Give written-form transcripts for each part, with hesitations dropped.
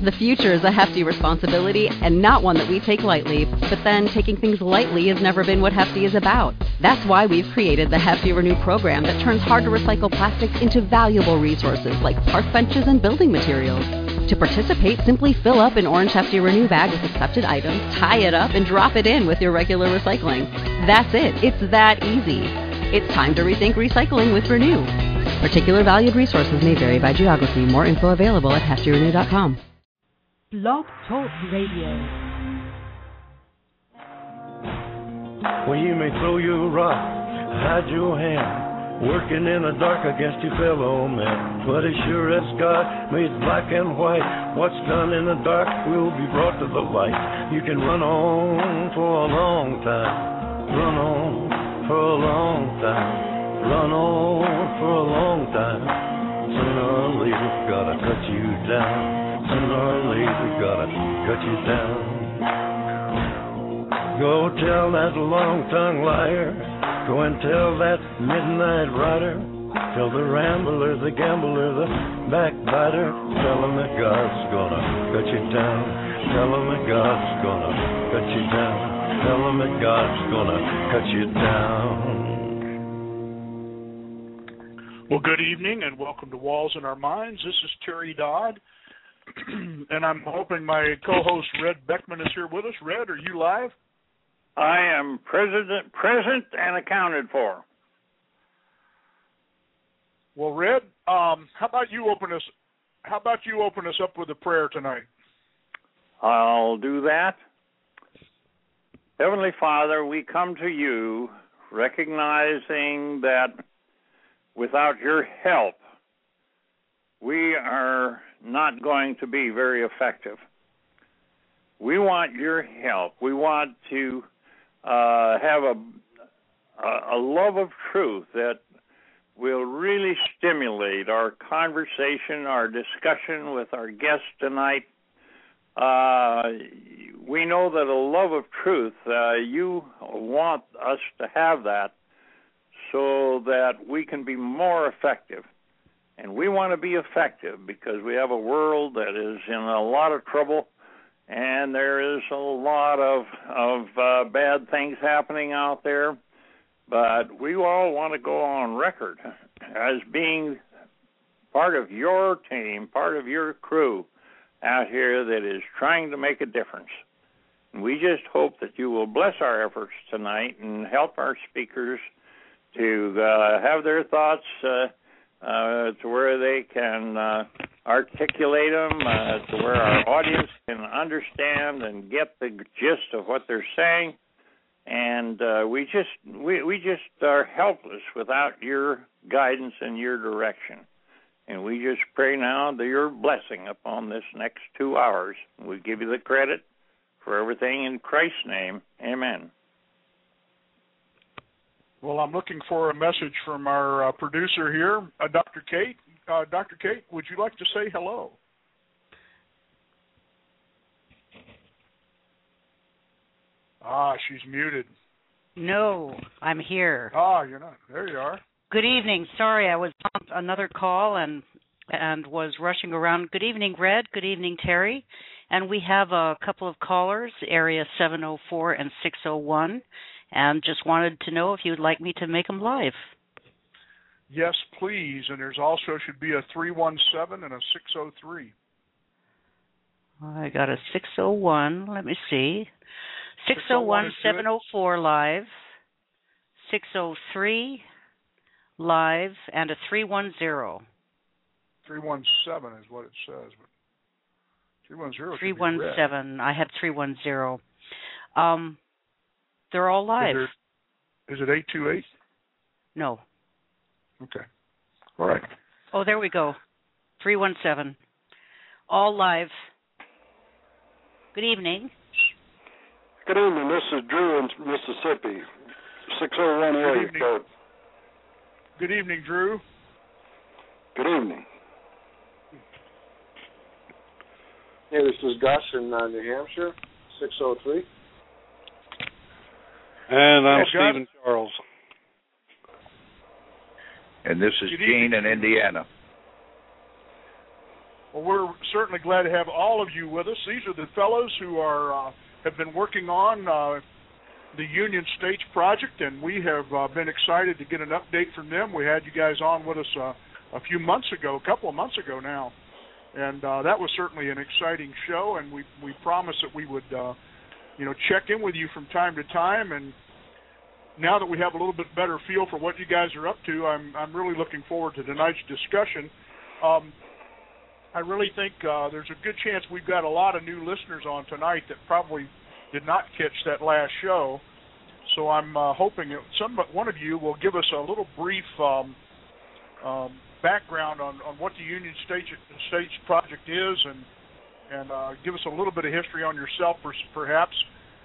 The future is a hefty responsibility and not one that we take lightly, but then taking things lightly has never been what Hefty is about. That's why we've created the Hefty Renew program that turns hard-to-recycle plastics into valuable resources like park benches and building materials. To participate, simply fill up an orange Hefty Renew bag with accepted items, tie it up, and drop it in with your regular recycling. That's it. It's that easy. It's time to rethink recycling with Renew. Particular valued resources may vary by geography. More info available at heftyrenew.com. Blog Talk Radio. Well, you may throw your rock, hide your hand, working in the dark against your fellow man. But as sure as God made black and white, what's done in the dark will be brought to the light. You can run on for a long time, run on for a long time, run on for a long time. Sooner or later, gotta cut you down. Sooner or later, gotta cut you down. Go tell that long-tongued liar. Go and tell that midnight rider. Tell the rambler, the gambler, the backbiter. Tell him that God's gonna cut you down. Tell him that God's gonna cut you down. Tell him that God's gonna cut you down. Well, good evening and welcome to Walls in Our Minds. This is Terry Dodd, and I'm hoping my co-host Red Beckman is here with us. Red, are you live? I am present and accounted for. Well, Red, how about you open us up with a prayer tonight? I'll do that. Heavenly Father, we come to you recognizing that without your help, we are not going to be very effective. We want your help. We want to have a love of truth that will really stimulate our conversation, our discussion with our guests tonight. We know that a love of truth, you want us to have that so that we can be more effective. And we want to be effective because we have a world that is in a lot of trouble, and there is a lot of bad things happening out there. But we all want to go on record as being part of your team, part of your crew out here that is trying to make a difference. And we just hope that you will bless our efforts tonight and help our speakers to have their thoughts to where they can articulate them, to where our audience can understand and get the gist of what they're saying. And we just are helpless without your guidance and your direction. And we just pray now that your blessing upon this next 2 hours. We give you the credit for everything in Christ's name. Amen. Well, I'm looking for a message from our producer here, Dr. Kate. Dr. Kate, would you like to say hello? She's muted. No, I'm here. You're not. There you are. Good evening. Sorry, I was on another call and was rushing around. Good evening, Red. Good evening, Terry. And we have a couple of callers, area 704 and 601, and just wanted to know if you'd like me to make them live. Yes, please. And there's also should be a 317 and a 603. I got a 601. Let me see. 601 704 live, 603 live, and a 310. 317 is what it says, but 310. 317. I have 310. They're all live. Is it 828? No. Okay. All right. Oh, there we go. 317. All live. Good evening. Good evening. This is Drew in Mississippi. 601 area code. Good evening, Drew. Good evening. Hey, this is Gus in New Hampshire, 603. And I'm Stephen Charles. And this is Gene in Indiana. Well, we're certainly glad to have all of you with us. These are the fellows who have been working on the Union States project, and we have been excited to get an update from them. We had you guys on with us a couple of months ago now, and that was certainly an exciting show, and we promised that we would check in with you from time to time. And now that we have a little bit better feel for what you guys are up to, I'm really looking forward to tonight's discussion. I really think there's a good chance we've got a lot of new listeners on tonight that probably did not catch that last show. So I'm hoping that one of you will give us a little brief background on what the Union States project is, and give us a little bit of history on yourself, perhaps.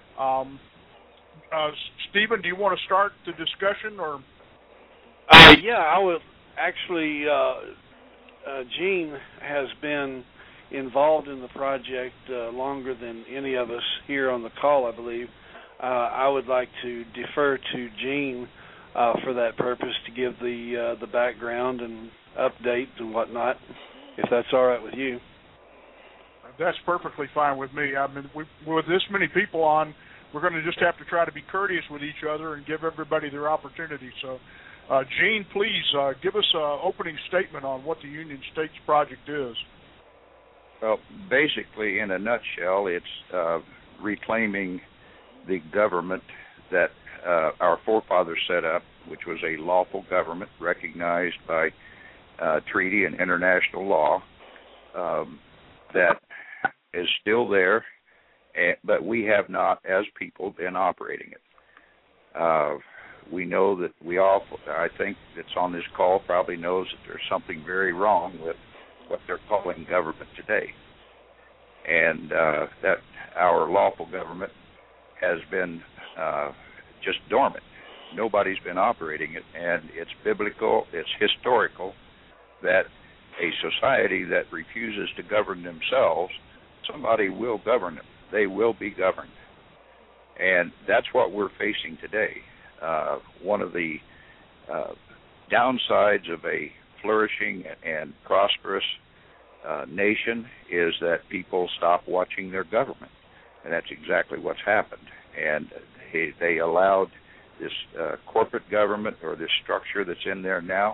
Stephen, do you want to start the discussion? Or yeah, I would actually. Gene has been involved in the project longer than any of us here on the call, I believe. I would like to defer to Gene for that purpose to give the background and update and whatnot, if that's all right with you. That's perfectly fine with me. I mean, with this many people on, we're going to just have to try to be courteous with each other and give everybody their opportunity. So, Gene, please give us an opening statement on what the Union States project is. Well, basically, in a nutshell, it's reclaiming the government that our forefathers set up, which was a lawful government recognized by treaty and international law, that is still there, but we have not, as people, been operating it. We know that I think that's on this call probably knows that there's something very wrong with what they're calling government today. And that our lawful government has been just dormant. Nobody's been operating it, and it's biblical, it's historical, that a society that refuses to govern themselves, somebody will govern them. They will be governed. And that's what we're facing today. One of the downsides of a flourishing and prosperous nation is that people stop watching their government. And that's exactly what's happened. And they allowed this corporate government, or this structure that's in there now,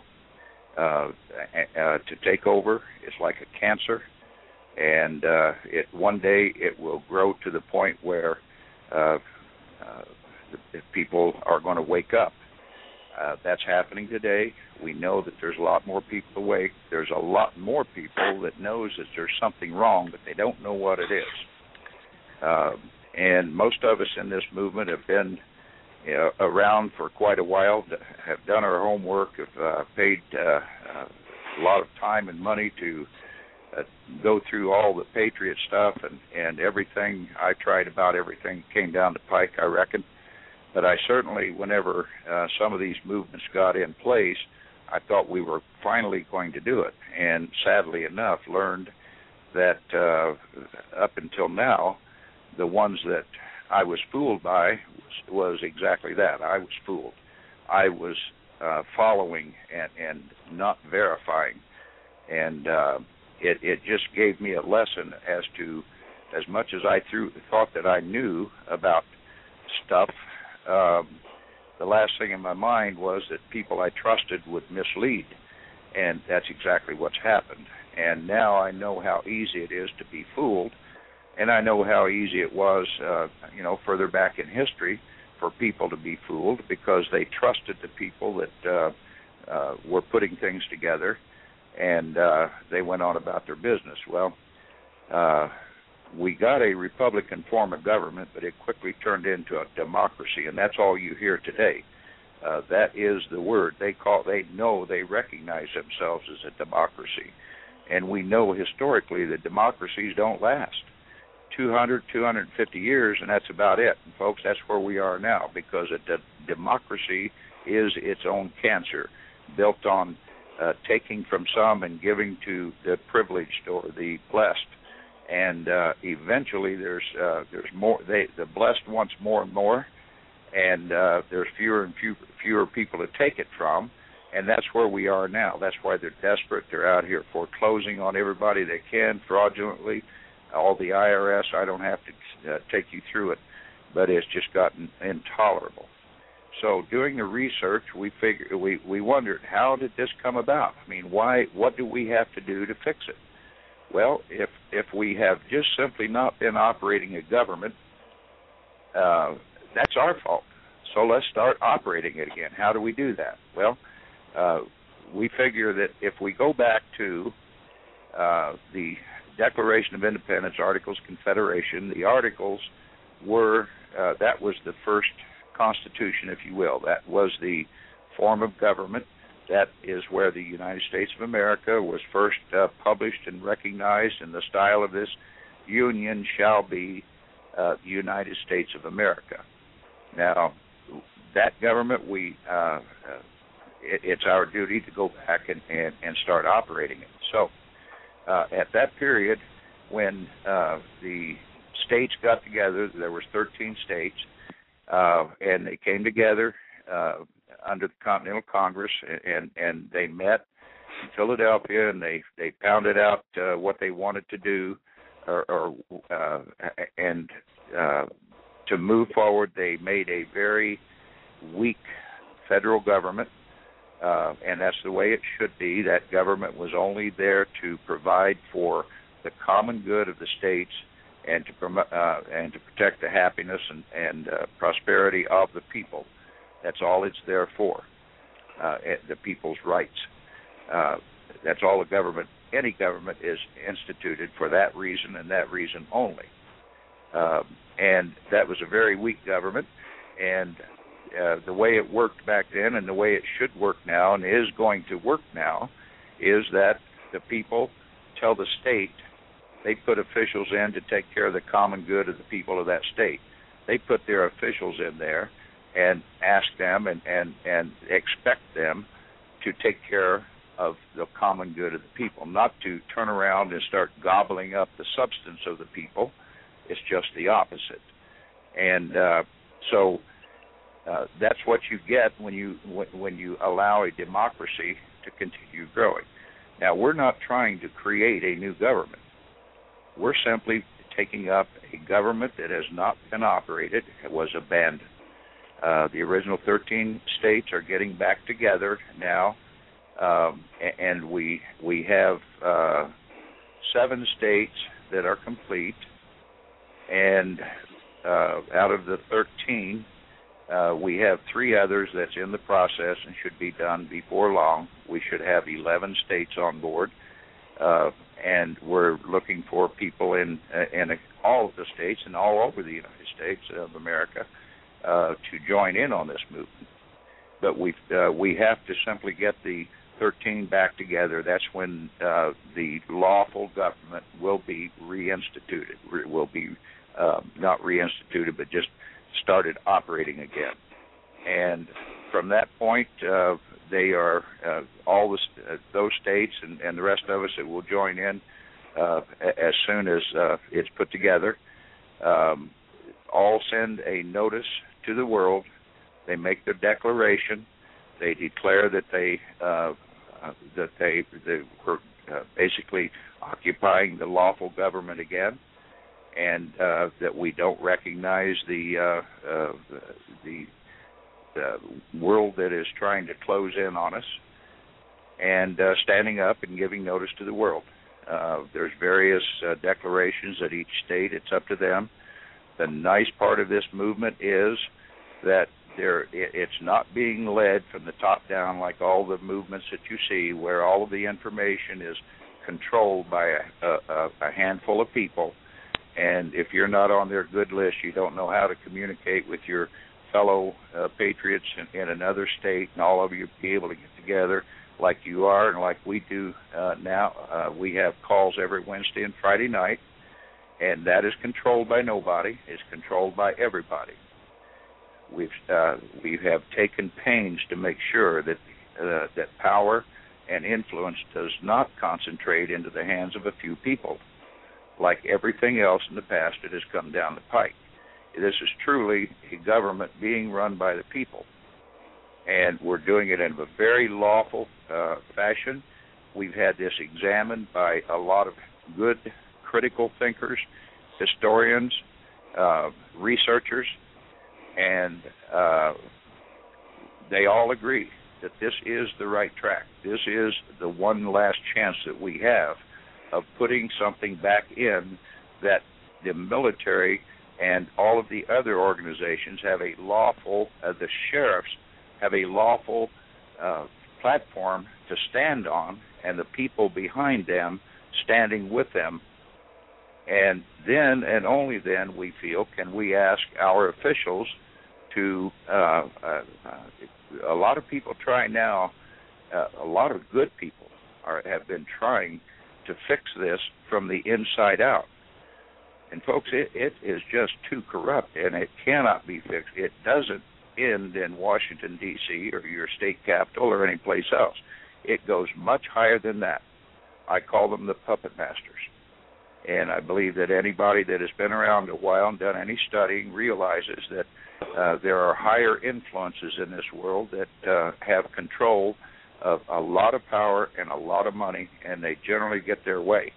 to take over. It's like a cancer. And one day it will grow to the point where people are going to wake up. That's happening today. We know that there's a lot more people awake. There's a lot more people that knows that there's something wrong, but they don't know what it is. And most of us in this movement have been around for quite a while, have done our homework, have paid a lot of time and money to go through all the Patriot stuff and everything. I tried about everything came down the pike, I reckon. But I certainly, whenever some of these movements got in place, I thought we were finally going to do it. And sadly enough, learned that up until now, the ones that I was fooled by was exactly that. I was fooled. I was following and not verifying. And it just gave me a lesson as to, as much as I thought that I knew about stuff, the last thing in my mind was that people I trusted would mislead, and that's exactly what's happened. And now I know how easy it is to be fooled, and I know how easy it was, further back in history for people to be fooled because they trusted the people that were putting things together, and they went on about their business. Well, we got a Republican form of government, but it quickly turned into a democracy, and that's all you hear today. That is the word. They recognize themselves as a democracy. And we know historically that democracies don't last. 200, 250 years, and that's about it. And folks, that's where we are now, because democracy is its own cancer, built on taking from some and giving to the privileged or the blessed. And eventually, there's more. The blessed wants more and more, and there's fewer and fewer people to take it from. And that's where we are now. That's why they're desperate. They're out here foreclosing on everybody they can fraudulently. All the IRS, I don't have to take you through it, but it's just gotten intolerable. So doing the research, we wondered, how did this come about? I mean, what do we have to do to fix it? Well, if we have just simply not been operating a government, that's our fault. So let's start operating it again. How do we do that? Well, we figure that if we go back to the Declaration of Independence, Articles of Confederation, the Articles were, that was the first Constitution, if you will. That was the form of government. That is where the United States of America was first published and recognized, and the style of this union shall be the United States of America. Now, that government, it's our duty to go back and start operating it. So, at that period, when the states got together, there was 13 states, and they came together under the Continental Congress, and they met in Philadelphia, and they pounded out what they wanted to do, and to move forward, they made a very weak federal government, and that's the way it should be. That government was only there to provide for the common good of the states and to protect the happiness and prosperity of the people. That's all it's there for, the people's rights. That's all a government, any government is instituted for that reason and that reason only. And that was a very weak government, and the way it worked back then and the way it should work now and is going to work now is that the people tell the state, they put officials in to take care of the common good of the people of that state. They put their officials in there and ask them and expect them to take care of the common good of the people, not to turn around and start gobbling up the substance of the people. It's just the opposite. And so that's what you get when you allow a democracy to continue growing. Now, we're not trying to create a new government. We're simply taking up a government that has not been operated, it was abandoned. The original 13 states are getting back together now, and we have 7 states that are complete, and out of the 13, we have 3 others that's in the process and should be done before long. We should have 11 states on board, and we're looking for people in all of the states and all over the United States of America to join in on this movement. But we have to simply get the 13 back together. That's when the lawful government will be reinstituted. Will be not reinstituted, but just started operating again. And from that point, they are all those states and the rest of us that will join in as soon as it's put together. All send a notice to the world. They make their declaration. They declare that they were basically occupying the lawful government again, and that we don't recognize the world that is trying to close in on us, and standing up and giving notice to the world. There's various declarations at each state. It's up to them. The nice part of this movement is that it's not being led from the top down like all the movements that you see, where all of the information is controlled by a handful of people. And if you're not on their good list, you don't know how to communicate with your fellow patriots in another state, and all of you be able to get together like you are and like we do now. We have calls every Wednesday and Friday night, and that is controlled by nobody. It's controlled by everybody. We have taken pains to make sure that that power and influence does not concentrate into the hands of a few people. Like everything else in the past, it has come down the pike. This is truly a government being run by the people. and we're doing it in a very lawful fashion. We've had this examined by a lot of good critical thinkers, historians, researchers, and they all agree that this is the right track. This is the one last chance that we have of putting something back in that the military and all of the other organizations have a lawful, the sheriffs have a lawful platform to stand on, and the people behind them standing with them. And then, and only then, we feel, can we ask our officials to, a lot of people try now, a lot of good people have been trying to fix this from the inside out. And folks, it is just too corrupt, and it cannot be fixed. It doesn't end in Washington, D.C., or your state capital, or any place else. It goes much higher than that. I call them the puppet masters. And I believe that anybody that has been around a while and done any studying realizes that there are higher influences in this world that have control of a lot of power and a lot of money, and they generally get their way.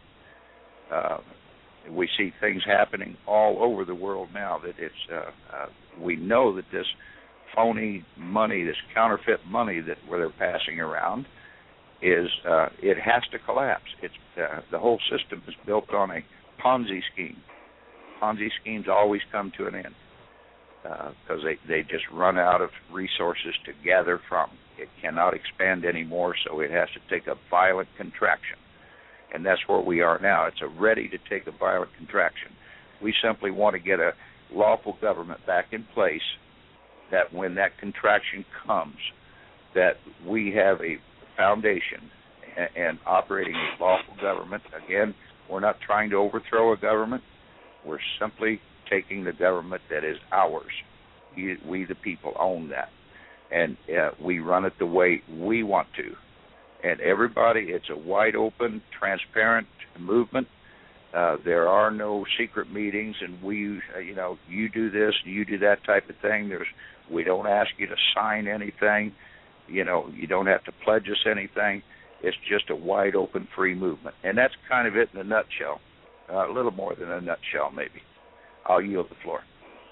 We see things happening all over the world now that it's. We know that this phony money, this counterfeit money that they're passing around, is it has to collapse. It's the whole system is built on a Ponzi scheme. Ponzi schemes always come to an end because they just run out of resources to gather from. It cannot expand anymore, so it has to take a violent contraction. And that's where we are now. It's ready to take a violent contraction. We simply want to get a lawful government back in place that when that contraction comes, that we have a foundation and operating a lawful government. Again, we're not trying to overthrow a government. We're simply taking the government that is ours. We the people own that. And we run it the way we want to. And everybody, it's a wide open, transparent movement. There are no secret meetings, and you do this, you do that type of thing. We don't ask you to sign anything. You don't have to pledge us anything. It's just a wide open, free movement. And that's kind of it in a nutshell. A little more than a nutshell, maybe. I'll yield the floor.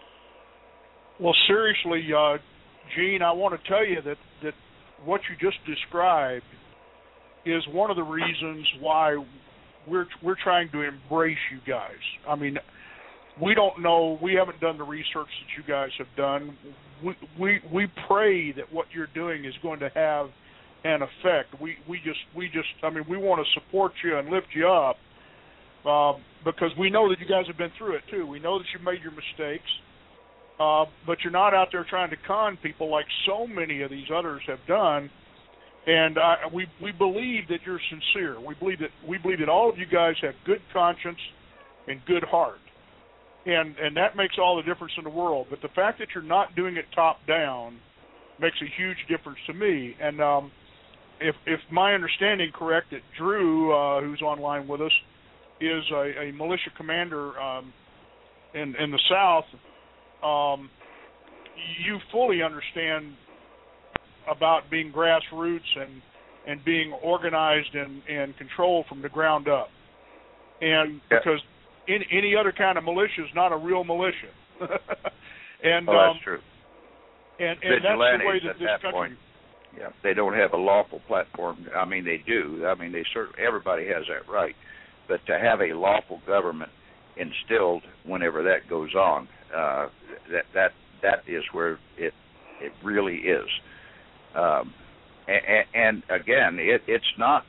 Well, seriously, Gene, I want to tell you that what you just described is one of the reasons why we're trying to embrace you guys. I mean, we don't know. We haven't done the research that you guys have done. We pray that what you're doing is going to have an effect. We just. I mean, we want to support you and lift you up because we know that you guys have been through it too. We know that you've made your mistakes, but you're not out there trying to con people like so many of these others have done. And we believe that you're sincere. We believe that all of you guys have good conscience and good heart, and that makes all the difference in the world. But the fact that you're not doing it top down makes a huge difference to me. And if my understanding correct, that Drew, who's online with us, is a militia commander in the South, you fully understand about being grassroots and being organized and controlled from the ground up. And because any other kind of militia is not a real militia. And that's true. And that's the way that this country... Point. Yeah, they don't have a lawful platform. I mean, they do. I mean, everybody has that right. But to have a lawful government instilled whenever that goes on, that is where it really is. And again, it's not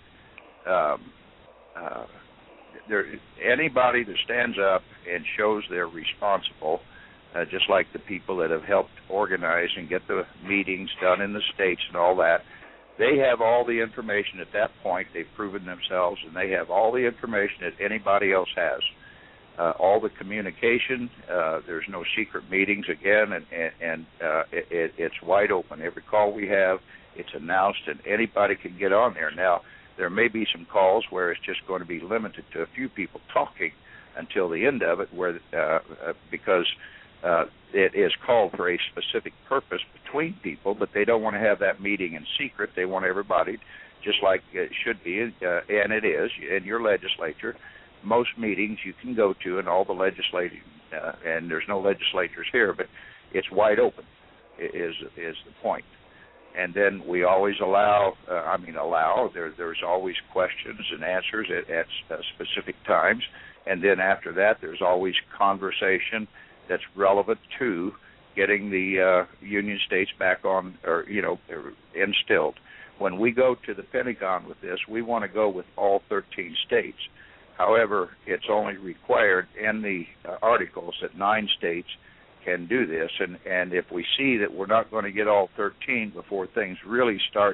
anybody that stands up and shows they're responsible, just like the people that have helped organize and get the meetings done in the states and all that. They have all the information at that point. They've proven themselves, and they have all the information that anybody else has. All the communication, there's no secret meetings again, and it's wide open. Every call we have, it's announced, and anybody can get on there. Now, there may be some calls where it's just going to be limited to a few people talking until the end of it, where because it is called for a specific purpose between people, but they don't want to have that meeting in secret. They want everybody, just like it should be, and it is, in your legislature. Most meetings you can go to, and all the legislating, and there's no legislatures here, but it's wide open, is the point. And then we always there's always questions and answers at specific times. And then after that, there's always conversation that's relevant to getting the Union states back on, or, instilled. When we go to the Pentagon with this, we want to go with all 13 states. However, it's only required in the articles that 9 states can do this, and if we see that we're not going to get all 13 before things really start,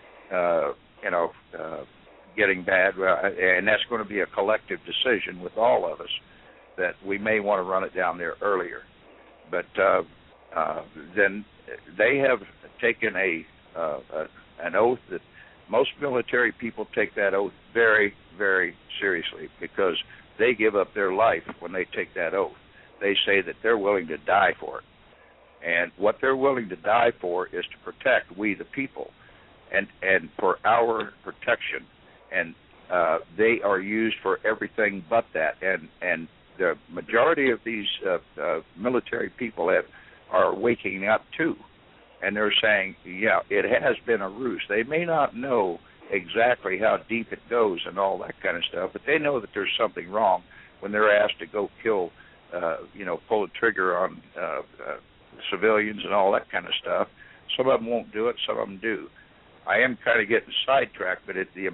getting bad, and that's going to be a collective decision with all of us, that we may want to run it down there earlier. But then they have taken an oath that most military people take that oath very, very seriously, because they give up their life when they take that oath. They say that they're willing to die for it. And what they're willing to die for is to protect we the people and for our protection. And they are used for everything but that. And the majority of these military people are waking up too. And they're saying, yeah, it has been a ruse. They may not know exactly how deep it goes and all that kind of stuff, but they know that there's something wrong when they're asked to go kill, pull the trigger on civilians and all that kind of stuff. Some of them won't do it, some of them do. I am kind of getting sidetracked, but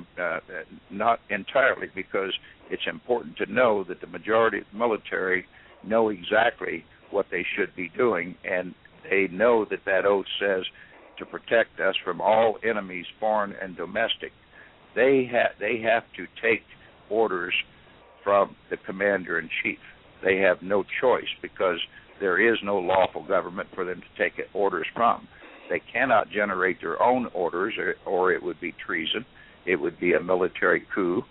not entirely, because it's important to know that the majority of the military know exactly what they should be doing, and they know that oath says to protect us from all enemies, foreign and domestic. They have to take orders from the commander-in-chief. They have no choice, because there is no lawful government for them to take orders from. They cannot generate their own orders, or it would be treason. It would be a military coup,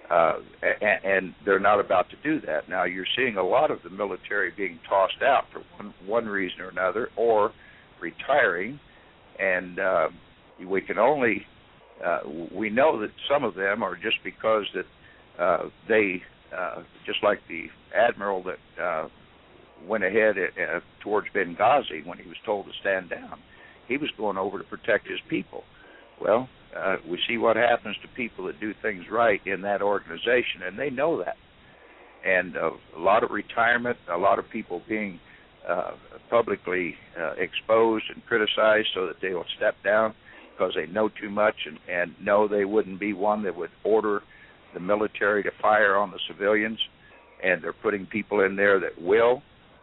and they're not about to do that. Now, you're seeing a lot of the military being tossed out for one reason or another, or retiring, and we can only we know that some of them are just because that they, just like the admiral that went ahead towards Benghazi when he was told to stand down. He was going over to protect his people. Well, we see what happens to people that do things right in that organization, and they know that. And a lot of retirement, a lot of people being publicly exposed and criticized so that they will step down because they know too much, and know they wouldn't be one that would order the military to fire on the civilians, and they're putting people in there that will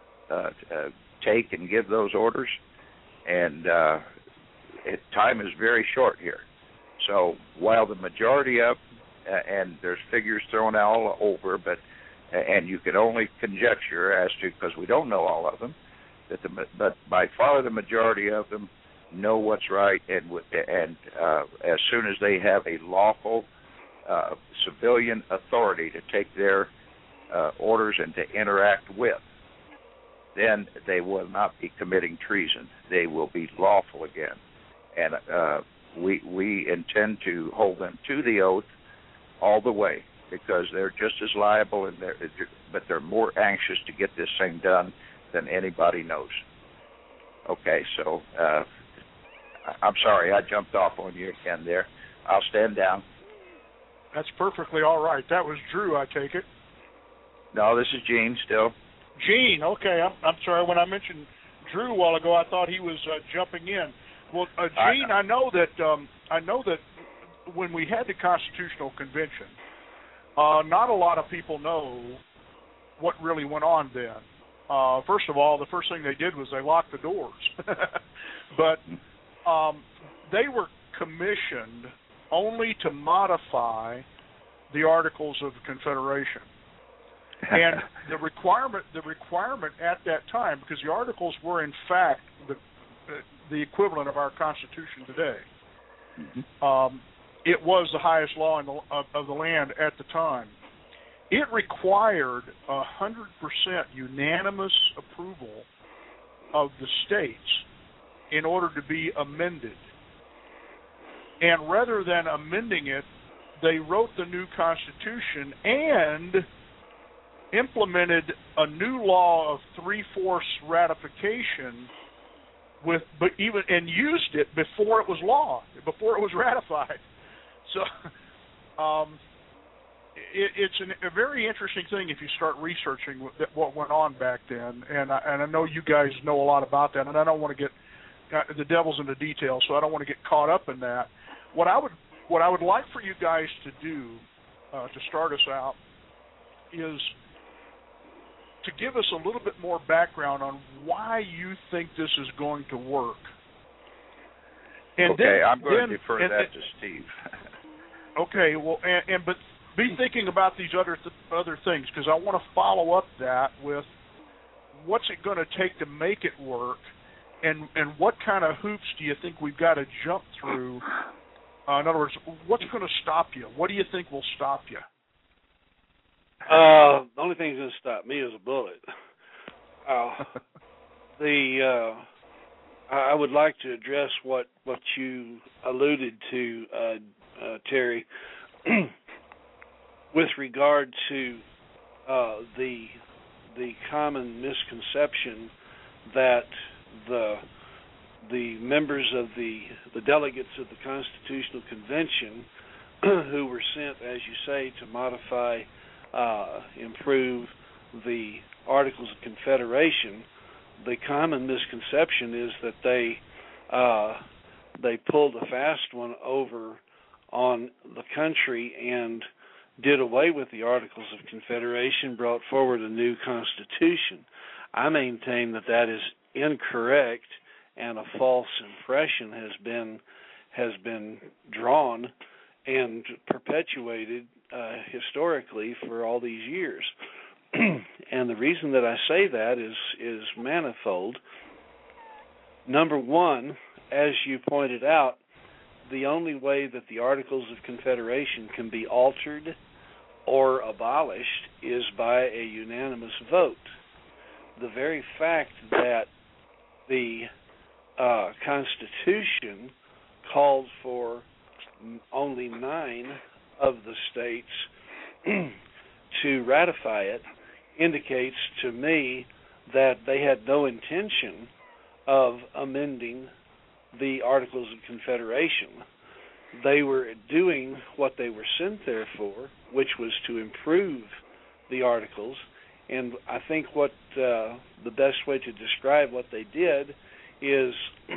take and give those orders. And time is very short here. So while the majority of, and there's figures thrown all over, and you can only conjecture as to, because we don't know all of them, but by far the majority of them know what's right, and as soon as they have a lawful civilian authority to take their orders and to interact with, then they will not be committing treason. They will be lawful again. And we intend to hold them to the oath all the way, because they're just as liable, but they're more anxious to get this thing done than anybody knows. Okay, so I'm sorry, I jumped off on you again there. I'll stand down. That's perfectly all right. That was Drew, I take it? No, this is Gene still. Gene, okay. I'm sorry. When I mentioned Drew a while ago, I thought he was jumping in. Well, Gene, I know that when we had the Constitutional Convention, not a lot of people know what really went on then. First of all, the first thing they did was they locked the doors. But they were commissioned only to modify the Articles of Confederation. And the requirement at that time, because the Articles were in fact the equivalent of our Constitution today, it was the highest law of the land at the time. It required 100% unanimous approval of the states in order to be amended. And rather than amending it, they wrote the new Constitution and implemented a new law of 3/4 ratification and used it before it was law, before it was ratified. So it's a very interesting thing if you start researching what went on back then. And I know you guys know a lot about that, and I don't want to get the devil's in the details, so I don't want to get caught up in that. What I would like for you guys to do to start us out is to give us a little bit more background on why you think this is going to work. And okay, I'm going to defer that to Steve. Okay, well, but be thinking about these other things, because I want to follow up that with what's it going to take to make it work, and what kind of hoops do you think we've got to jump through? In other words, what's going to stop you? What do you think will stop you? The only thing that's going to stop me is a bullet. I would like to address what you alluded to, Terry, with regard to the common misconception that the members of the delegates of the Constitutional Convention who were sent, as you say, to modify, improve the Articles of Confederation, the common misconception is that they pulled a fast one over on the country and did away with the Articles of Confederation, brought forward a new Constitution. I maintain that is incorrect, and a false impression has been drawn and perpetuated historically for all these years. And the reason that I say that is manifold. Number one, as you pointed out, the only way that the Articles of Confederation can be altered or abolished is by a unanimous vote. The very fact that the Constitution called for only 9 of the states to ratify it indicates to me that they had no intention of amending the Articles of Confederation. They were doing what they were sent there for, which was to improve the Articles. And I think what the best way to describe what they did is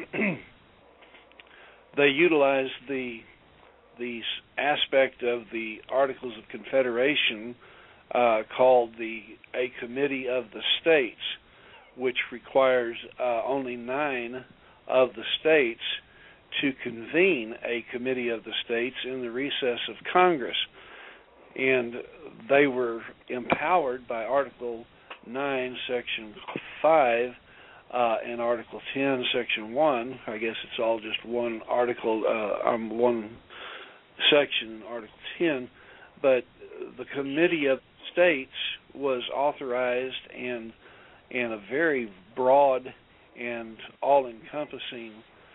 they utilized the aspect of the Articles of Confederation called a Committee of the States, which requires only 9 of the states to convene a Committee of the States in the recess of Congress. And they were empowered by Article 9, Section 5, and Article 10, Section 1. I guess it's all just one article, one section, Article 10. But the Committee of States was authorized, and a very broad and all-encompassing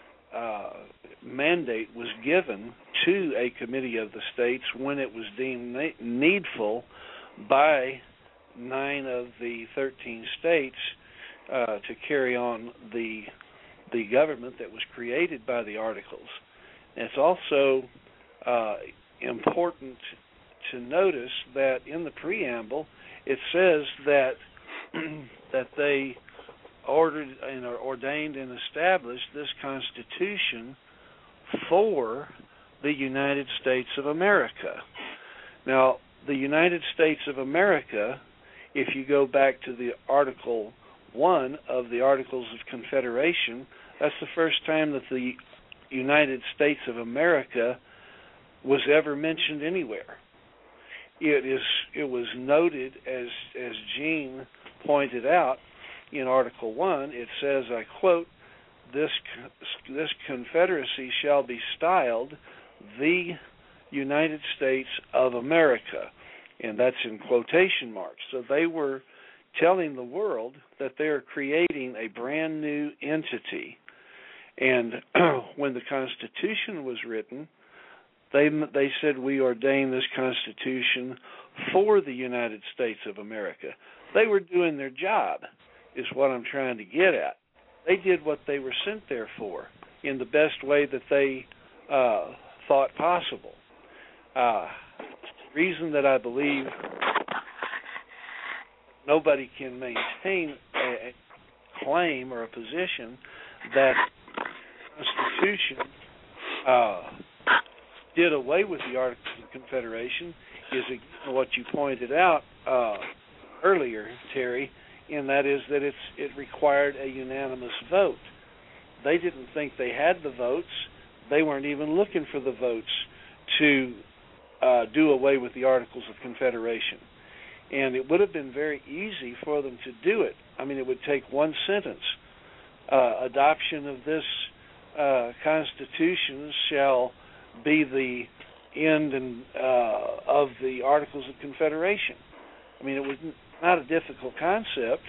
mandate was given to a Committee of the States when it was deemed needful by 9 of the 13 states to carry on the government that was created by the Articles. And it's also important to notice that in the preamble it says that that they ordered and ordained and established this Constitution for the United States of America. Now, the United States of America, if you go back to the Article 1 of the Articles of Confederation, that's the first time that the United States of America was ever mentioned anywhere. It was noted, as Gene pointed out, in Article 1, it says, I quote, this confederacy shall be styled the United States of America. And that's in quotation marks. So they were telling the world that they're creating a brand new entity. And when the Constitution was written, they said, we ordain this Constitution for the United States of America. They were doing their job, is what I'm trying to get at. They did what they were sent there for in the best way that they thought possible. The reason that I believe nobody can maintain a claim or a position that the Constitution did away with the Articles of Confederation is what you pointed out earlier, Terry, and that is that it required a unanimous vote. They didn't think they had the votes. They weren't even looking for the votes to do away with the Articles of Confederation. And it would have been very easy for them to do it. I mean, it would take one sentence. Adoption of this Constitution shall be the end of the Articles of Confederation. I mean, it was not a difficult concept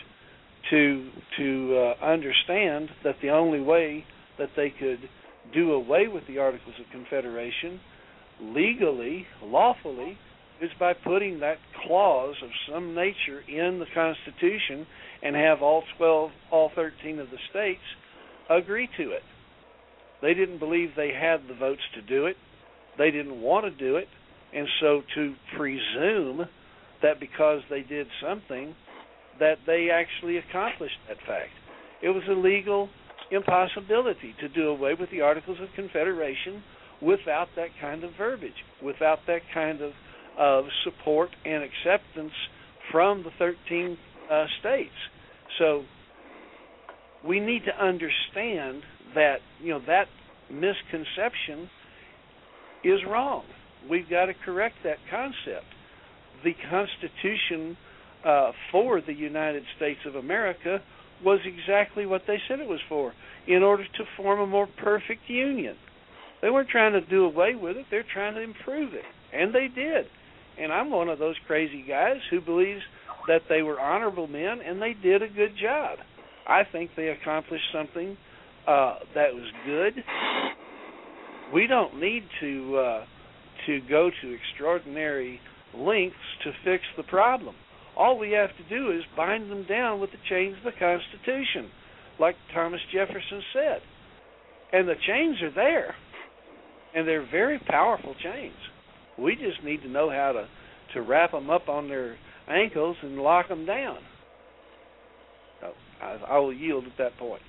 to understand that the only way that they could do away with the Articles of Confederation legally, lawfully, is by putting that clause of some nature in the Constitution and have all 13 of the states agree to it. They didn't believe they had the votes to do it. They didn't want to do it. And so to presume that because they did something that they actually accomplished that fact. It was a legal impossibility to do away with the Articles of Confederation without that kind of verbiage, without that kind of support and acceptance from the 13 states. So we need to understand that, that misconception is wrong. We've got to correct that concept. The Constitution for the United States of America was exactly what they said it was for, in order to form a more perfect union. They weren't trying to do away with it. They're trying to improve it, and they did. And I'm one of those crazy guys who believes that they were honorable men, and they did a good job. I think they accomplished something that was good. We don't need to go to extraordinary lengths to fix the problem. All we have to do is bind them down with the chains of the Constitution, like Thomas Jefferson said. And the chains are there, and they're very powerful chains. We just need to know how to wrap them up on their ankles and lock them down. So I will yield at that point.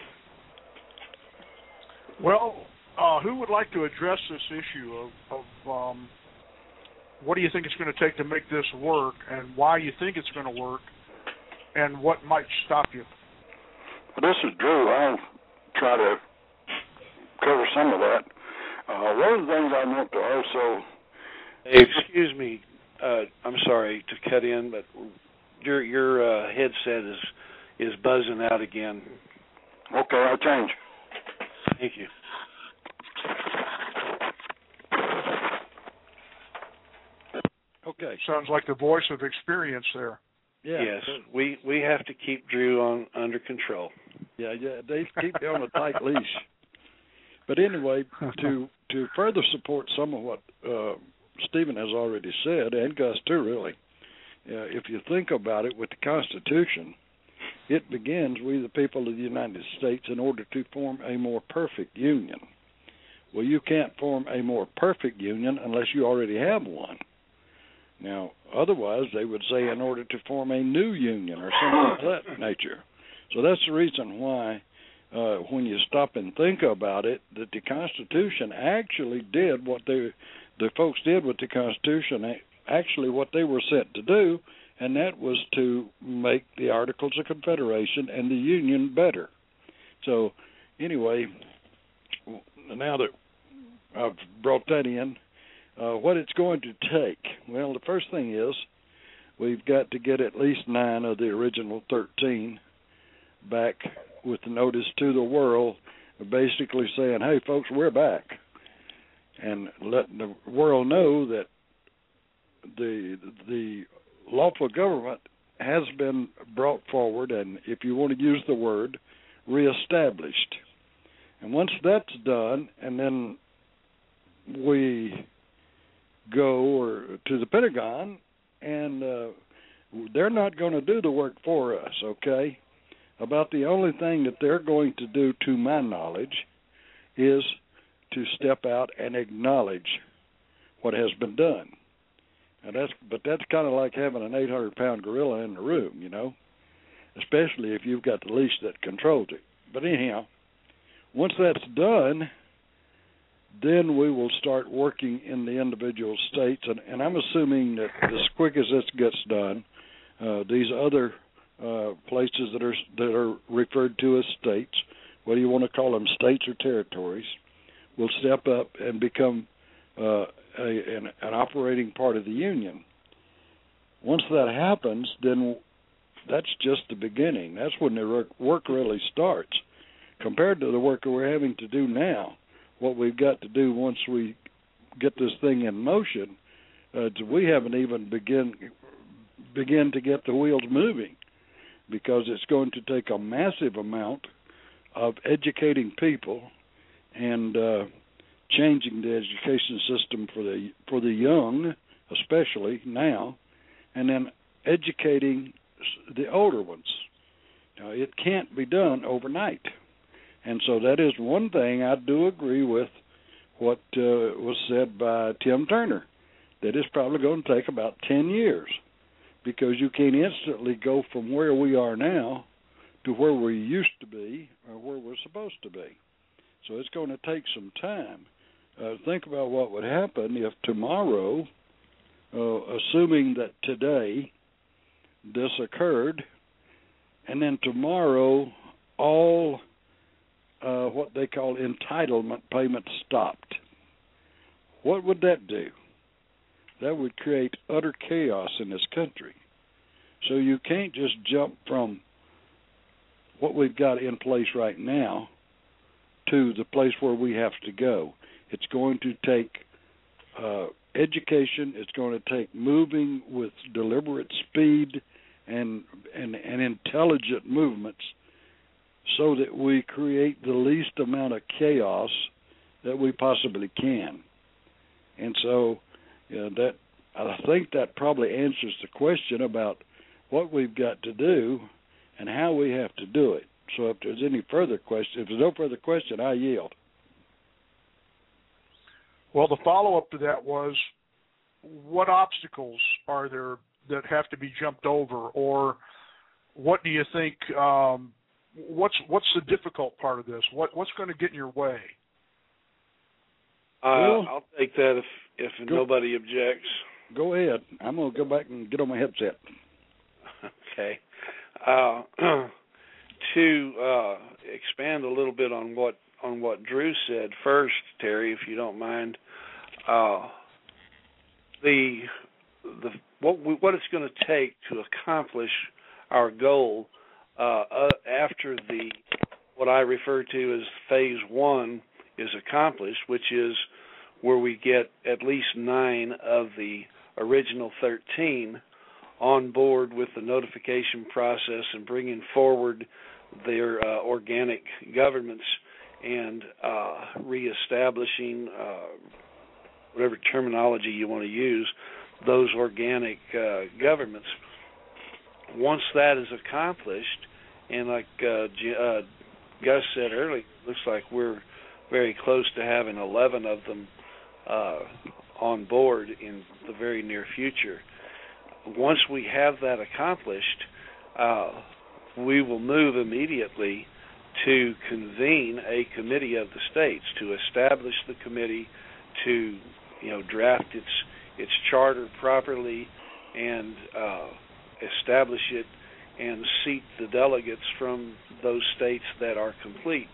Well, who would like to address this issue of what do you think it's going to take to make this work, and why you think it's going to work, and what might stop you? This is Drew. I'll try to cover some of that. One of the things I want to also... Excuse me. I'm sorry to cut in, but your headset is buzzing out again. Okay, I'll change. Thank you. Okay. Sounds like the voice of experience there. Yeah. Yes, we have to keep Drew under control. Yeah, they keep me on a tight leash. But anyway, to further support some of what Stephen has already said, and Gus too, really, if you think about it, with the Constitution, it begins, we the people of the United States, in order to form a more perfect union. Well, you can't form a more perfect union unless you already have one. Now, otherwise, they would say in order to form a new union or something of that nature. So that's the reason why, when you stop and think about it, that the Constitution actually did what the folks did with the Constitution, actually what they were sent to do, and that was to make the Articles of Confederation and the Union better. So, anyway, now that I've brought that in, what it's going to take, well, the first thing is we've got to get at least 9 of the original 13 back with the notice to the world, basically saying, hey, folks, we're back, and letting the world know that the lawful government has been brought forward, and if you want to use the word, reestablished. And once that's done, and then we go to the Pentagon, and they're not going to do the work for us, okay? About the only thing that they're going to do, to my knowledge, is to step out and acknowledge what has been done. But that's kind of like having an 800-pound gorilla in the room, you know, especially if you've got the leash that controls it. But anyhow, once that's done, then we will start working in the individual states. And I'm assuming that as quick as this gets done, these other places that are referred to as states, whether you want to call them states or territories, will step up and become an operating part of the Union. Once that happens, then that's just the beginning. That's when the work really starts. Compared to the work that we're having to do now, what we've got to do once we get this thing in motion, we haven't even begin to get the wheels moving, because it's going to take a massive amount of educating people and changing the education system for the young, especially now, and then educating the older ones. Now, it can't be done overnight. And so that is one thing I do agree with what was said by Tim Turner, that it's probably going to take about 10 years, because you can't instantly go from where we are now to where we used to be or where we're supposed to be. So it's going to take some time. Think about what would happen if tomorrow, assuming that today this occurred, and then tomorrow all what they call entitlement payments stopped. What would that do? That would create utter chaos in this country. So you can't just jump from what we've got in place right now to the place where we have to go. It's going to take education. It's going to take moving with deliberate speed and intelligent movements, so that we create the least amount of chaos that we possibly can. And so that I think that probably answers the question about what we've got to do and how we have to do it. So if there's any further question, if there's no further question, I yield. Well, the follow-up to that was, what obstacles are there that have to be jumped over, or what do you think? What's the difficult part of this? What's going to get in your way? I'll take that if nobody objects. Go ahead. I'm going to go back and get on my headset. Okay. To expand a little bit on what Drew said first, Terry, if you don't mind, what it's going to take to accomplish our goal after what I refer to as phase 1 is accomplished, which is where we get at least 9 of the original 13 on board with the notification process and bringing forward their organic governments and reestablishing, whatever terminology you want to use, those organic governments. Once that is accomplished, and like Gus said earlier, looks like we're very close to having 11 of them on board in the very near future. Once we have that accomplished, we will move immediately to convene a committee of the states, to establish the committee, to draft its charter properly and establish it and seat the delegates from those states that are complete.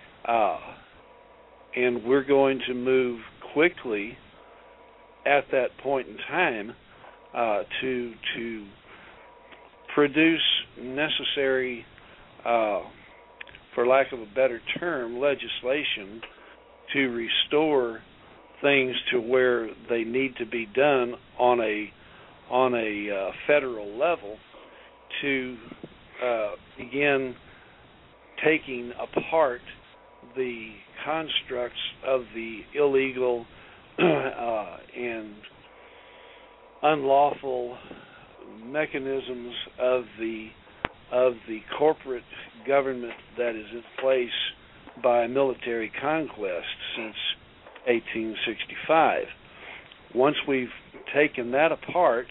And we're going to move quickly at that point in time to produce necessary, for lack of a better term, legislation to restore things to where they need to be done on a federal level, to begin taking apart the constructs of the illegal and unlawful mechanisms of the corporate government that is in place by military conquest since 1865. Once we've taken that apart,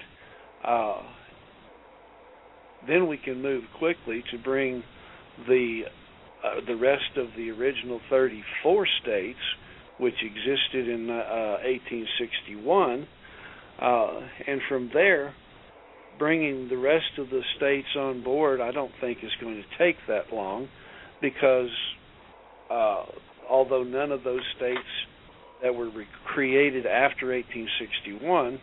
then we can move quickly to bring the rest of the original 34 states, which existed in 1861, and from there, bringing the rest of the states on board, I don't think is going to take that long, because although none of those states that were created after 1861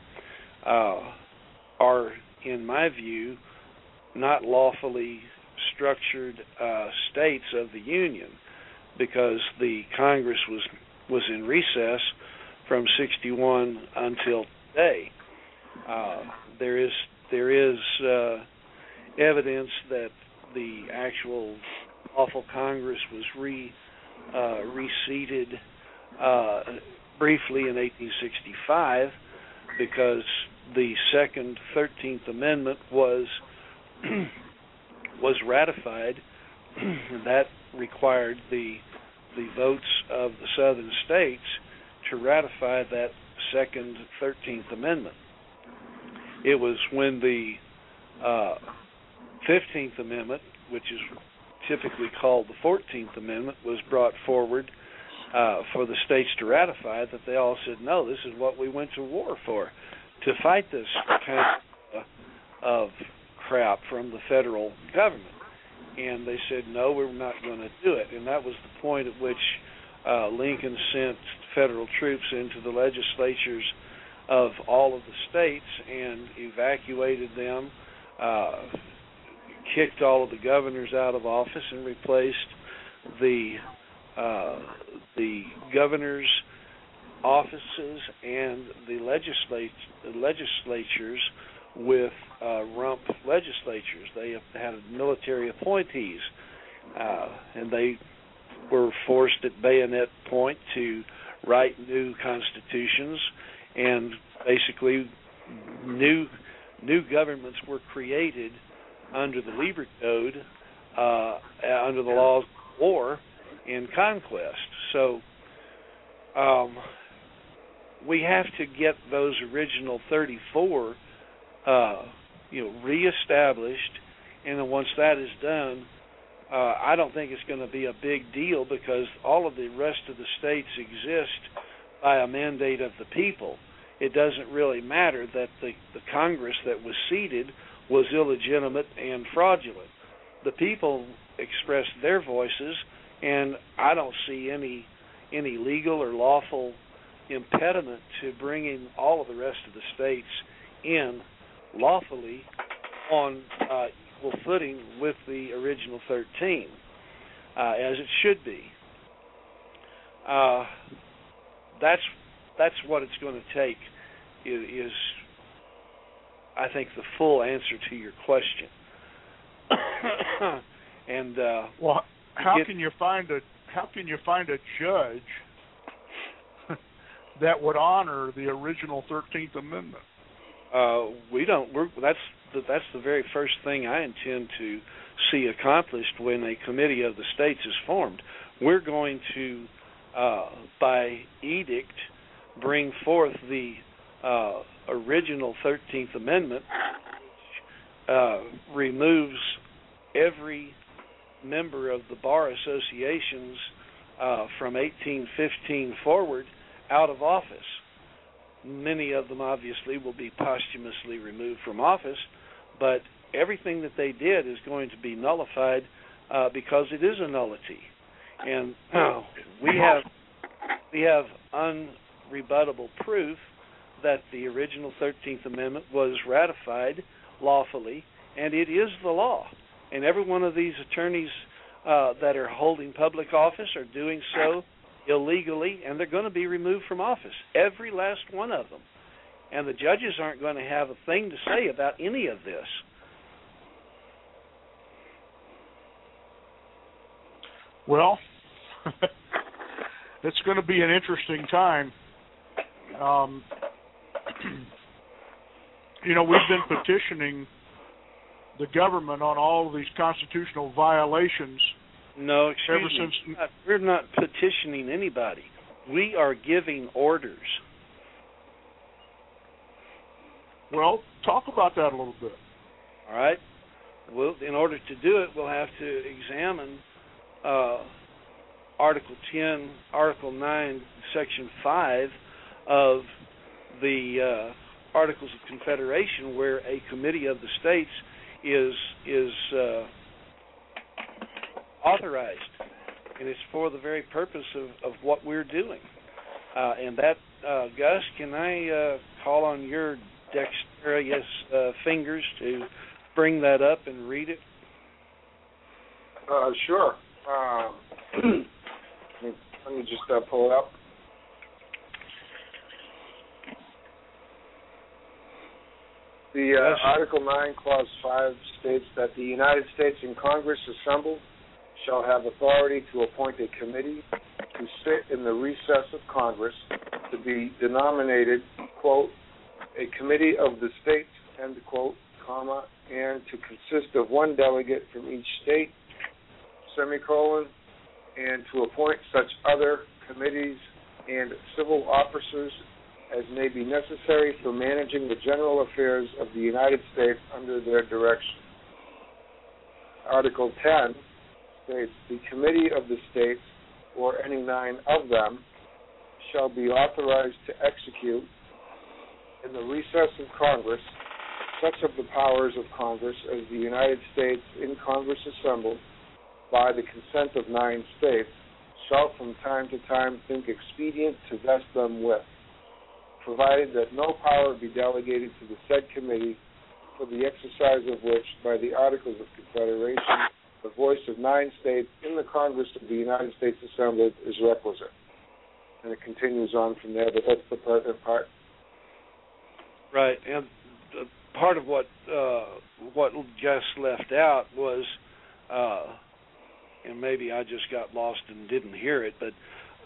are, in my view, not lawfully structured states of the Union, because the Congress was in recess from 61 until today. There is evidence that the actual lawful Congress was reseated briefly in 1865, because the Second 13th Amendment was ratified, and that required the votes of the southern states to ratify that Second 13th Amendment. It was when the 15th Amendment, which is typically called the 14th Amendment, was brought forward for the states to ratify, that they all said, no, this is what we went to war for, to fight this kind of crap from the federal government. And they said, no, we're not going to do it. And that was the point at which Lincoln sent federal troops into the legislatures of all of the states and evacuated them, kicked all of the governors out of office, and replaced the governors' offices and the legislatures with rump legislatures. They had military appointees, and they were forced at bayonet point to write new constitutions, and basically new governments were created under the Lieber Code, under the laws of war and conquest. So we have to get those original 34 reestablished, and then once that is done, I don't think it's going to be a big deal, because all of the rest of the states exist by a mandate of the people. It doesn't really matter that the Congress that was seated was illegitimate and fraudulent. The people expressed their voices, and I don't see any legal or lawful impediment to bringing all of the rest of the states in lawfully on equal footing with the original 13, as it should be. That's what it's going to take, is I think the full answer to your question. And well, how can you find a judge that would honor the original 13th Amendment? We don't. That's the very first thing I intend to see accomplished when a committee of the states is formed. We're going to, by edict, bring forth the original 13th Amendment, which removes every member of the bar associations from 1815 forward out of office. Many of them obviously will be posthumously removed from office, but everything that they did is going to be nullified because it is a nullity. And we have unrebuttable proof that the original 13th Amendment was ratified lawfully, and it is the law. And every one of these attorneys that are holding public office are doing so illegally, and they're going to be removed from office, every last one of them. And the judges aren't going to have a thing to say about any of this. Well, it's going to be an interesting time. We've been petitioning the government on all of these constitutional violations. No, excuse me. We're not petitioning anybody. We are giving orders. Well, talk about that a little bit. All right. Well, in order to do it, we'll have to examine Article 10, Article 9, Section 5 of the Articles of Confederation, where a committee of the states is authorized, and it's for the very purpose of what we're doing. And that, Gus, can I call on your dexterous fingers to bring that up and read it? Sure. Let me just pull it up. The Article 9, Clause 5 states that the United States in Congress assembled shall have authority to appoint a committee to sit in the recess of Congress to be denominated, quote, a committee of the states, end quote, comma, and to consist of one delegate from each state, semicolon, and to appoint such other committees and civil officers as may be necessary for managing the general affairs of the United States under their direction. Article 10 states, the committee of the states, or any 9 of them, shall be authorized to execute in the recess of Congress such of the powers of Congress as the United States in Congress assembled by the consent of 9 states shall from time to time think expedient to vest them with, provided that no power be delegated to the said committee, for the exercise of which, by the Articles of Confederation, the voice of 9 states in the Congress of the United States assembled is requisite. And it continues on from there, but that's the pertinent part. Right, and part of what Gus left out was, and maybe I just got lost and didn't hear it, but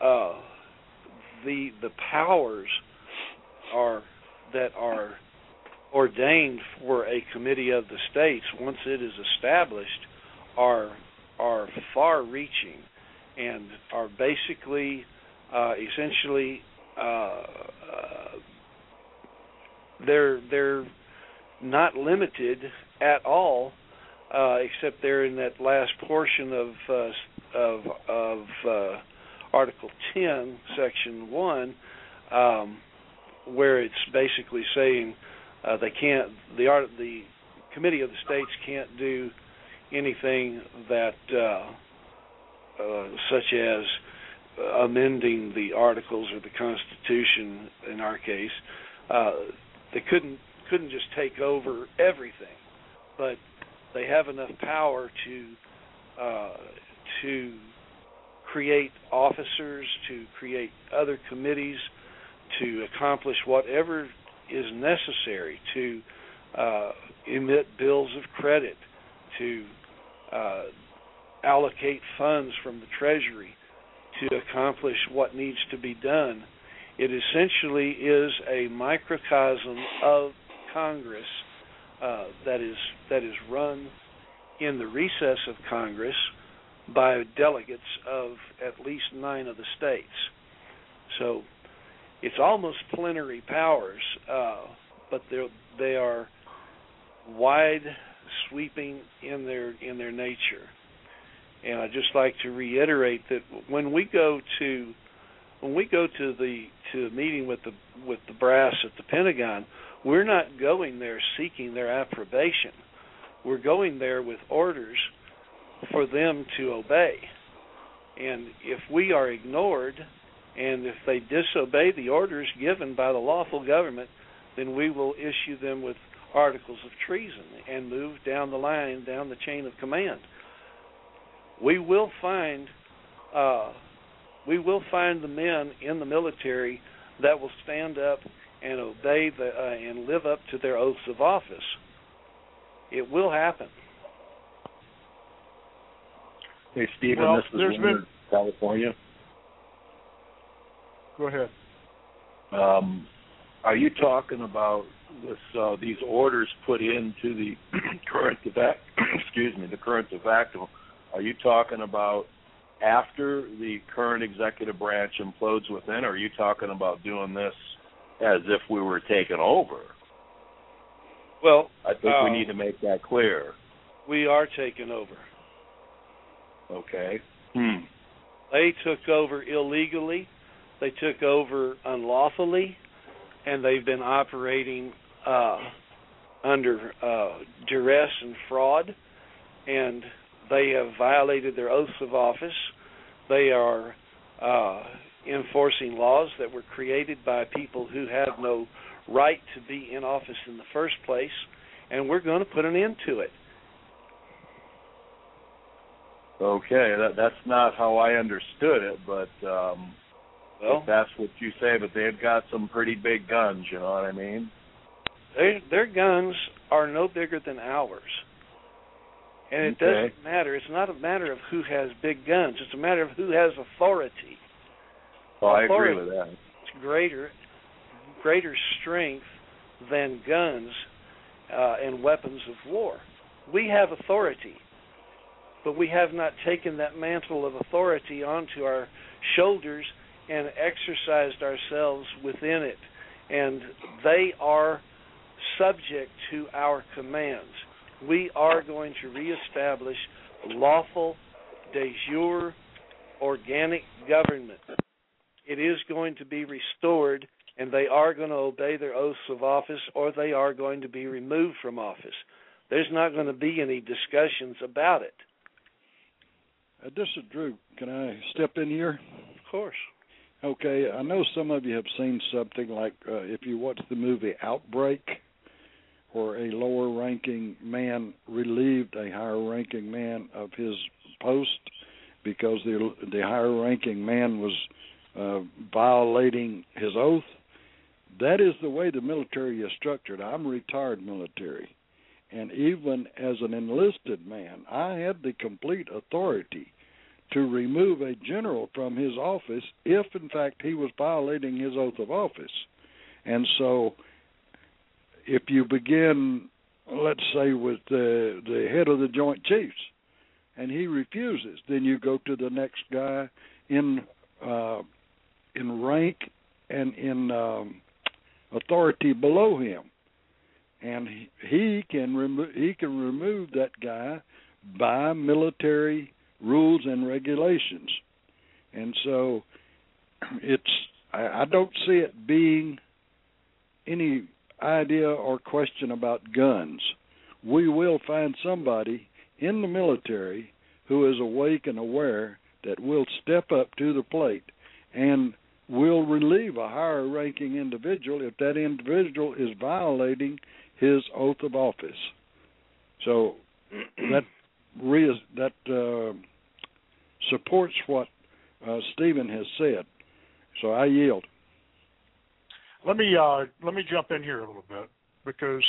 the powers that are ordained for a committee of the states, once it is established, are far-reaching and are basically, essentially, they're not limited at all, except they're in that last portion of Article 10, Section 1. Where it's basically saying they can't, the committee of the states can't do anything that, such as amending the articles or the Constitution. In our case, they couldn't just take over everything, but they have enough power to create officers, to create other committees, to accomplish whatever is necessary, to emit bills of credit, to allocate funds from the Treasury, to accomplish what needs to be done. It essentially is a microcosm of Congress that is run in the recess of Congress by delegates of at least 9 of the states. So it's almost plenary powers, but they are wide sweeping in their nature. And I'd just like to reiterate that when we go to the meeting with the brass at the Pentagon, we're not going there seeking their approbation. We're going there with orders for them to obey. And if we are ignored, and if they disobey the orders given by the lawful government, then we will issue them with articles of treason and move down the line, down the chain of command. We will find the men in the military that will stand up and obey and live up to their oaths of office. It will happen. Hey, Stephen, well, this is Leonard, California. Go ahead. Are you talking about these orders put into the current the current de facto? Are you talking about after the current executive branch implodes within, or are you talking about doing this as if we were taken over? Well, I think we need to make that clear. We are taken over. Okay. They took over illegally, they took over unlawfully, and they've been operating under duress and fraud, and they have violated their oaths of office. They are enforcing laws that were created by people who have no right to be in office in the first place, and we're going to put an end to it. Okay, that's not how I understood it, but if that's what you say, but they've got some pretty big guns, you know what I mean? Their guns are no bigger than ours. And it doesn't matter. It's not a matter of who has big guns. It's a matter of who has authority. Well, I agree with that. It's greater strength than guns and weapons of war. We have authority, but we have not taken that mantle of authority onto our shoulders and exercised ourselves within it. And they are subject to our commands. We are going to reestablish lawful, de jure, organic government. It is going to be restored, and they are going to obey their oaths of office, or they are going to be removed from office. There's not going to be any discussions about it. This is Drew. Can I step in here? Of course. Okay, I know some of you have seen something like if you watch the movie Outbreak, where a lower-ranking man relieved a higher-ranking man of his post because the higher-ranking man was violating his oath. That is the way the military is structured. I'm retired military, and even as an enlisted man, I had the complete authority to remove a general from his office if, in fact, he was violating his oath of office. And so if you begin, let's say, with the head of the Joint Chiefs, and he refuses, then you go to the next guy in rank and in authority below him, and he can remove that guy by military rules and regulations. And so I don't see it being any idea or question about guns. We will find somebody in the military who is awake and aware that will step up to the plate and will relieve a higher-ranking individual if that individual is violating his oath of office. So that supports what Stephen has said. So I yield. Let me jump in here a little bit, because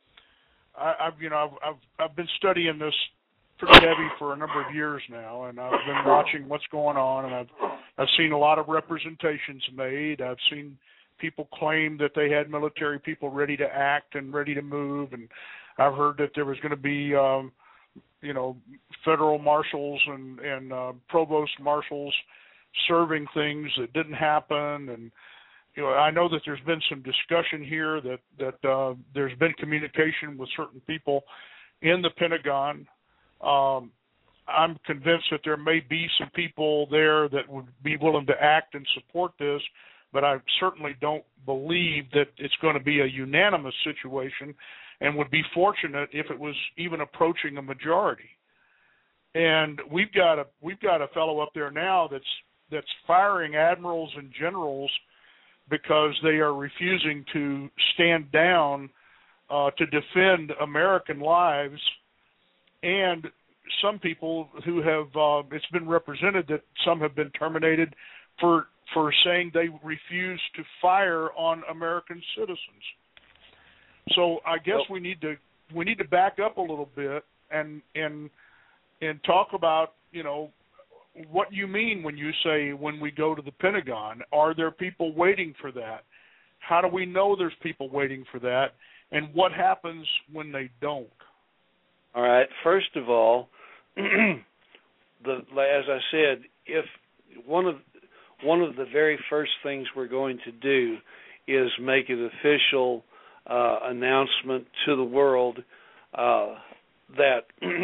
I've been studying this pretty heavy for a number of years now, and I've been watching what's going on, and I've seen a lot of representations made. I've seen people claim that they had military people ready to act and ready to move, and I've heard that there was going to be federal marshals and provost marshals serving things that didn't happen. And I know that there's been some discussion here that there's been communication with certain people in the Pentagon. I'm convinced that there may be some people there that would be willing to act and support this, but I certainly don't believe that it's going to be a unanimous situation, and would be fortunate if it was even approaching a majority. And we've got a fellow up there now that's firing admirals and generals because they are refusing to stand down to defend American lives. And some people who have, it's been represented that some have been terminated for saying they refuse to fire on American citizens. So I guess we need to back up a little bit and talk about what you mean when you say when we go to the Pentagon. Are there people waiting for that? How do we know there's people waiting for that? And what happens when they don't? All right. First of all, as I said, if one of the very first things we're going to do is make an official announcement to the world that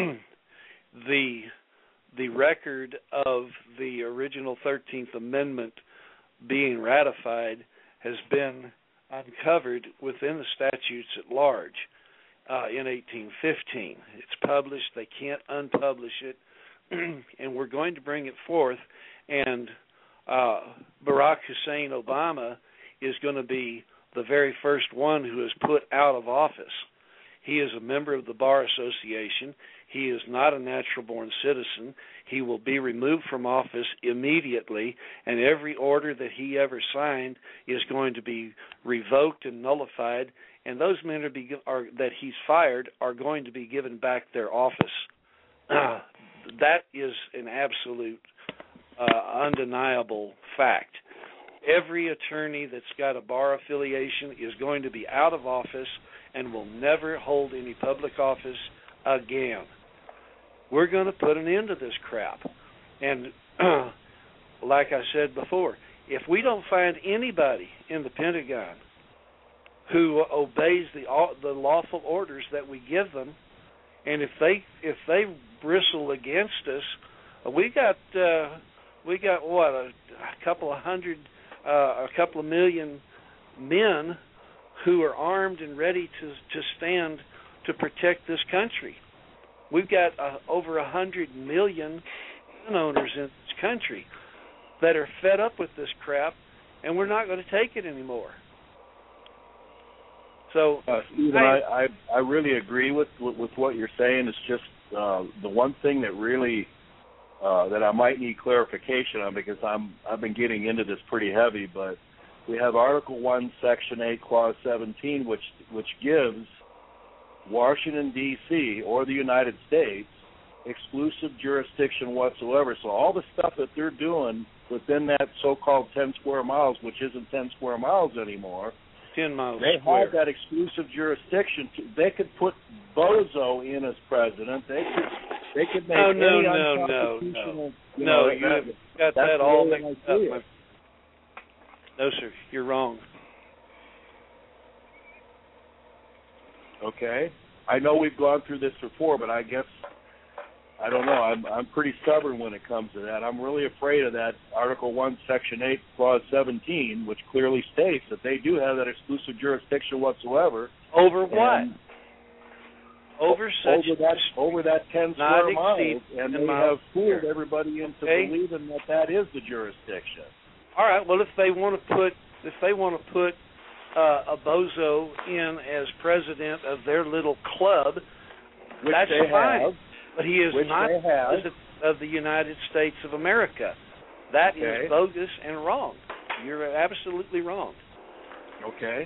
the record of the original 13th Amendment being ratified has been uncovered within the statutes at large in 1815. It's published. They can't unpublish it. And we're going to bring it forth. And Barack Hussein Obama is going to be the very first one who is put out of office. He is a member of the Bar Association. He is not a natural-born citizen. He will be removed from office immediately, and every order that he ever signed is going to be revoked and nullified, and those men that he's fired are going to be given back their office. That is an absolute, undeniable fact. Every attorney that's got a bar affiliation is going to be out of office and will never hold any public office again. We're going to put an end to this crap. And like I said before, if we don't find anybody in the Pentagon who obeys the lawful orders that we give them, and if they bristle against us, we got what, a couple of million men who are armed and ready to stand to protect this country. We've got over 100 million gun owners in this country that are fed up with this crap, and we're not going to take it anymore. So, Stephen, I really agree with what you're saying. It's just the one thing that really that I might need clarification on, because I've been getting into this pretty heavy, but we have Article 1, Section 8, Clause 17, which gives Washington, D.C., or the United States exclusive jurisdiction whatsoever. So all the stuff that they're doing within that so-called 10 square miles, which isn't 10 square miles anymore, 10 miles they square. have that exclusive jurisdiction. They could put Bozo in as president. They could make any unconstitutional. No, you got that all mixed up. No, sir, you're wrong. Okay, I know we've gone through this before, but I guess I don't know. I'm pretty stubborn when it comes to that. I'm really afraid of that Article 1, Section 8, Clause 17, which clearly states that they do have that exclusive jurisdiction whatsoever. Over what? Over that 10 square miles, and they have fooled everybody into believing that is the jurisdiction. All right. Well, if they want to put a bozo in as president of their little club, which that's they fine. have. But he is not president of the United States of America. That is bogus and wrong. You're absolutely wrong. Okay.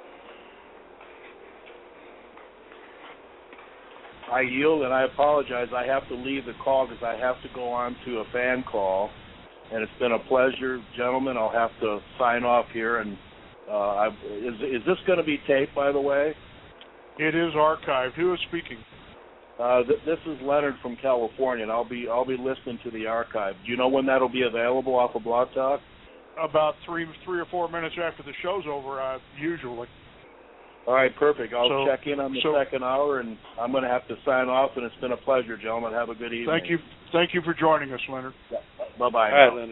I yield, and I apologize. I have to leave the call because I have to go on to a fan call. And it's been a pleasure, gentlemen. I'll have to sign off here. And is this going to be taped, by the way? It is archived. Who is speaking? This is Leonard from California, and I'll be listening to the archive. Do you know when that'll be available off of Blog Talk? About three or 4 minutes after the show's over, usually. All right, perfect. I'll check in on the second hour, and I'm going to have to sign off. And it's been a pleasure, gentlemen. Have a good evening. Thank you for joining us, Leonard. Yeah. Bye-bye. All right, Leonard.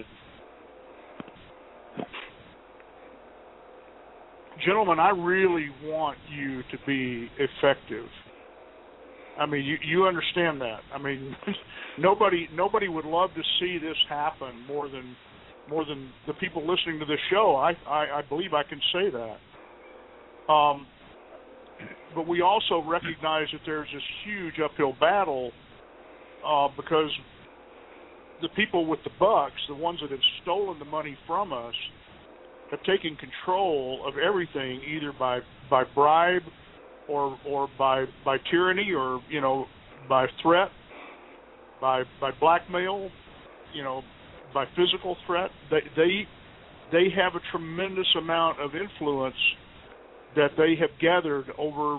Gentlemen, I really want you to be effective. I mean, you understand that. I mean, nobody would love to see this happen more than the people listening to this show. I believe I can say that. But we also recognize that there's this huge uphill battle because the people with the bucks, the ones that have stolen the money from us, have taken control of everything, either by bribe or by tyranny, or by threat, by blackmail, by physical threat. They have a tremendous amount of influence that they have gathered over,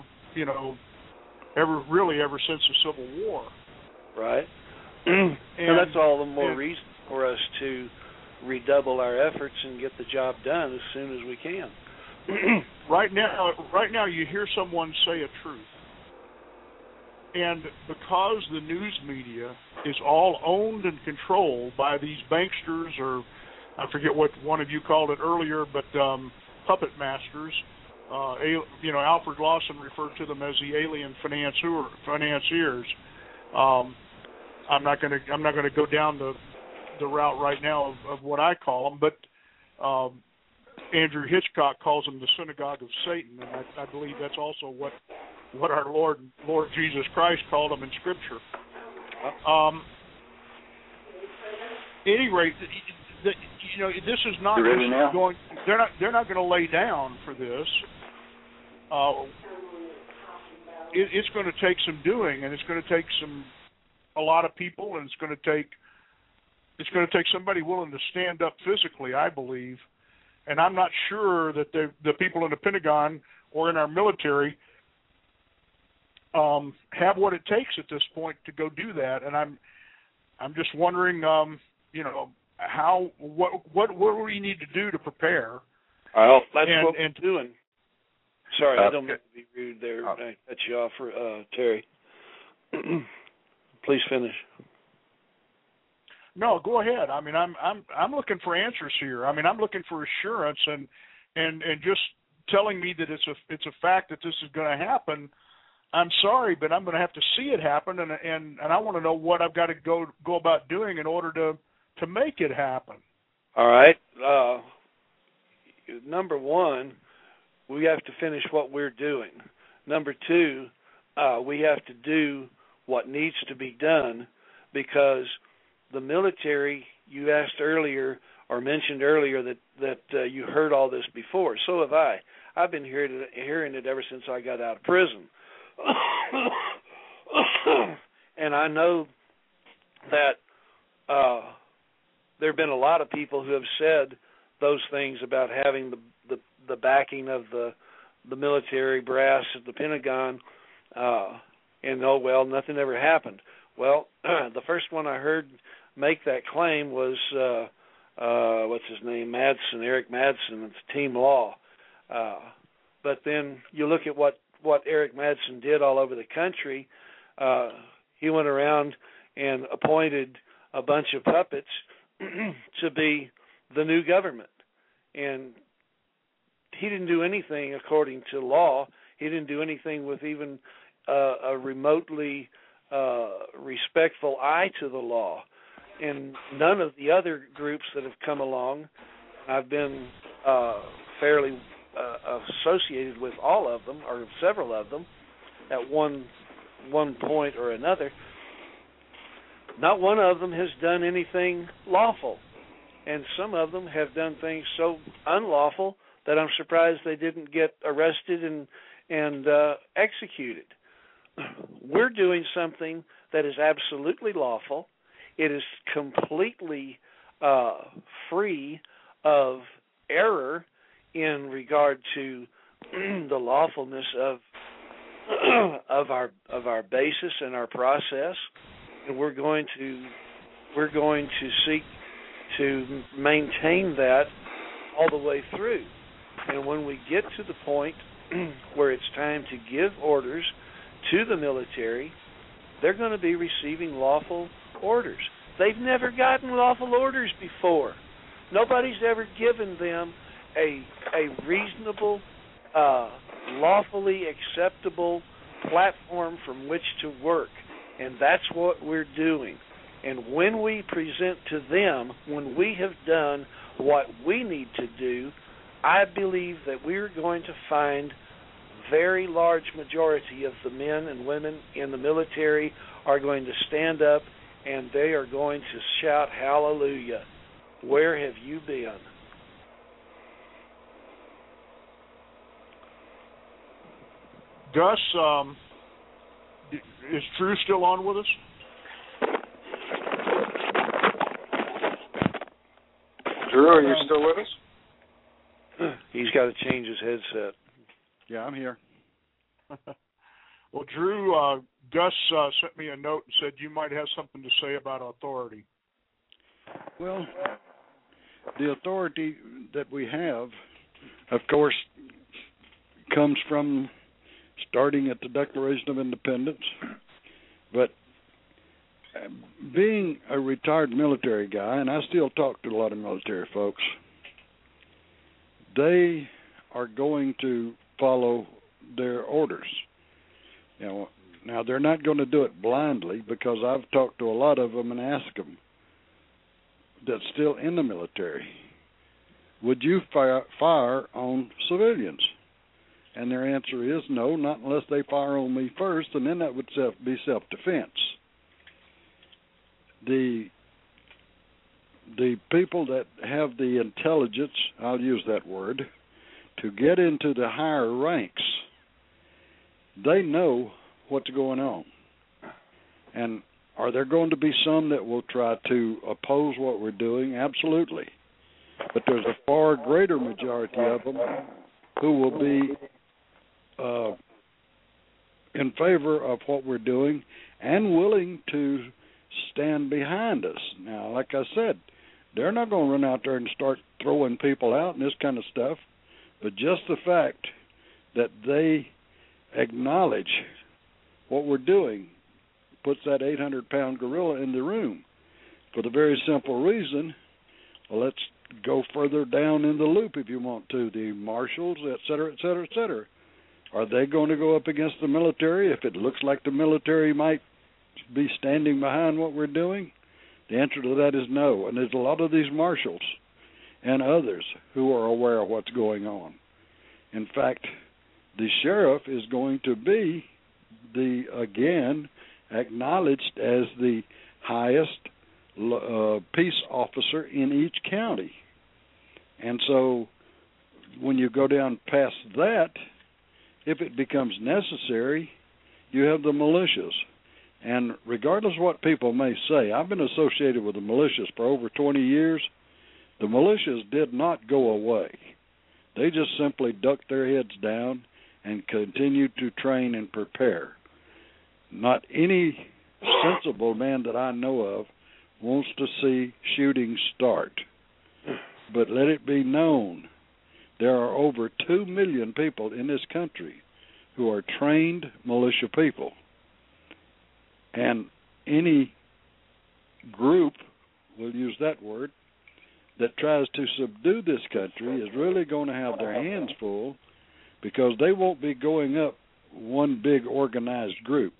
ever since the Civil War. Right. And that's all the more reason for us to redouble our efforts and get the job done as soon as we can. Right now, you hear someone say a truth. And because the news media is all owned and controlled by these banksters, or I forget what one of you called it earlier, but puppet masters, Alfred Lawson referred to them as the alien financiers. I'm not going to go down the route right now of what I call them, but Andrew Hitchcock calls them the synagogue of Satan, and I believe that's also what our Lord Jesus Christ called them in Scripture. At any rate, this is not just going. They're not going to lay down for this. It's going to take some doing, and it's going to take a lot of people, and it's going to take somebody willing to stand up physically, I believe. And I'm not sure that the people in the Pentagon or in our military have what it takes at this point to go do that. And I'm just wondering, what do we need to do to prepare? Well, that's what we're doing. Sorry, I don't mean to be rude there. I cut you off, Terry. Please finish. No, go ahead. I mean, I'm looking for answers here. I mean, I'm looking for assurance, and just telling me that it's a fact that this is going to happen. I'm sorry, but I'm going to have to see it happen, and I want to know what I've got to go about doing in order to make it happen. All right. Number one, we have to finish what we're doing. Number two, we have to do what needs to be done, because the military, you asked earlier or mentioned earlier that you heard all this before. So have I. I've been hearing it ever since I got out of prison. And I know that there have been a lot of people who have said those things about having the backing of the military brass at the Pentagon, and nothing ever happened. Well, the first one I heard make that claim was what's his name, Madsen, Eric Madsen. It's Team Law. But then you look at what Eric Madsen did all over the country. He went around and appointed a bunch of puppets to be the new government. And he didn't do anything according to law. He didn't do anything with even a remotely respectful eye to the law. And none of the other groups that have come along, I've been fairly associated with all of them, or several of them, at one point or another. Not one of them has done anything lawful. And some of them have done things so unlawful that I'm surprised they didn't get arrested and executed. We're doing something that is absolutely lawful. It is completely free of error in regard to the lawfulness of our basis and our process, and we're going to seek to maintain that all the way through. And when we get to the point where it's time to give orders to the military, they're going to be receiving lawful orders. They've never gotten lawful orders before. Nobody's ever given them a reasonable, lawfully acceptable platform from which to work. And that's what we're doing. And when we present to them, when we have done what we need to do, I believe that we're going to find very large majority of the men and women in the military are going to stand up and they are going to shout, "Hallelujah! Where have you been?" Gus, is Drew still on with us? Drew, are you still with us? He's got to change his headset. Yeah, I'm here. Well, Drew, Gus sent me a note and said you might have something to say about authority. Well, the authority that we have, of course, comes from starting at the Declaration of Independence. But being a retired military guy, and I still talk to a lot of military folks, they are going to follow their orders. You know, now they're not going to do it blindly, because I've talked to a lot of them and asked them that's still in the military, would you fire on civilians? And their answer is no, not unless they fire on me first, and then that would be self-defense. The people that have the intelligence, I'll use that word, to get into the higher ranks, they know what's going on. And are there going to be some that will try to oppose what we're doing? Absolutely. But there's a far greater majority of them who will be in favor of what we're doing and willing to stand behind us. Now, like I said, they're not going to run out there and start throwing people out and this kind of stuff, but just the fact that they acknowledge what we're doing puts that 800-pound gorilla in the room, for the very simple reason, well, let's go further down in the loop if you want to, the marshals, et cetera, et cetera, et cetera. Are they going to go up against the military if it looks like the military might be standing behind what we're doing? The answer to that is no. And there's a lot of these marshals and others who are aware of what's going on. In fact, the sheriff is going to be again acknowledged as the highest peace officer in each county. And so when you go down past that, if it becomes necessary, you have the militias. And regardless of what people may say, I've been associated with the militias for over 20 years. The militias did not go away. They just simply ducked their heads down and continued to train and prepare. Not any sensible man that I know of wants to see shooting start. But let it be known, there are over 2 million people in this country who are trained militia people. And any group, we'll use that word, that tries to subdue this country is really going to have their hands full, because they won't be going up one big organized group.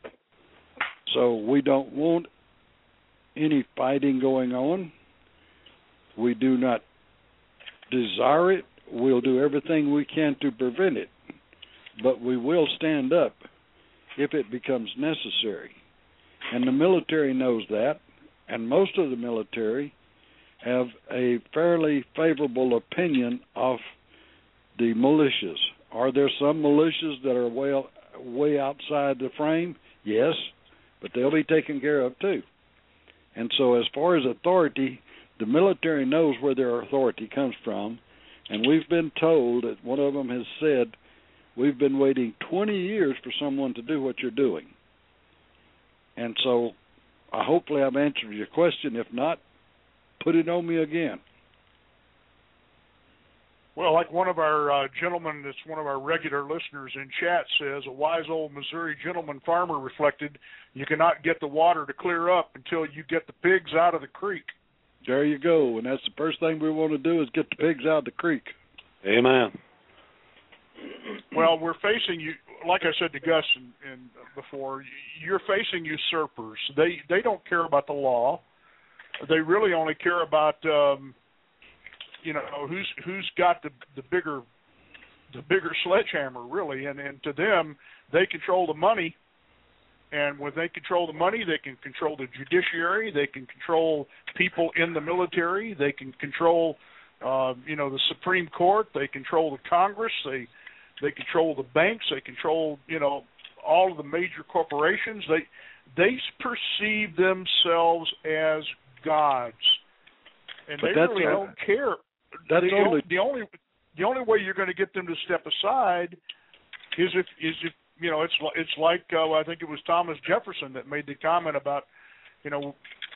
So we don't want any fighting going on. We do not desire it. We'll do everything we can to prevent it. But we will stand up if it becomes necessary. And the military knows that, and most of the military have a fairly favorable opinion of the militias. Are there some militias that are way outside the frame? Yes, but they'll be taken care of too. And so as far as authority, the military knows where their authority comes from, and we've been told, that one of them has said, we've been waiting 20 years for someone to do what you're doing. And so hopefully I've answered your question. If not, put it on me again. Well, like one of our gentlemen that's one of our regular listeners in chat says, a wise old Missouri gentleman farmer reflected, you cannot get the water to clear up until you get the pigs out of the creek. There you go. And that's the first thing we want to do, is get the pigs out of the creek. Amen. Well, we're facing, you, like I said to Gus and before, you're facing usurpers. They don't care about the law. They really only care about who's got the bigger sledgehammer, really, and to them, they control the money, and when they control the money, they can control the judiciary, they can control people in the military, they can control the Supreme Court, they control the Congress, they control the banks, they control all of the major corporations. They perceive themselves as gods. and but they really don't care. That's the only way you're going to get them to step aside is if you know, it's like I think it was Thomas Jefferson that made the comment about when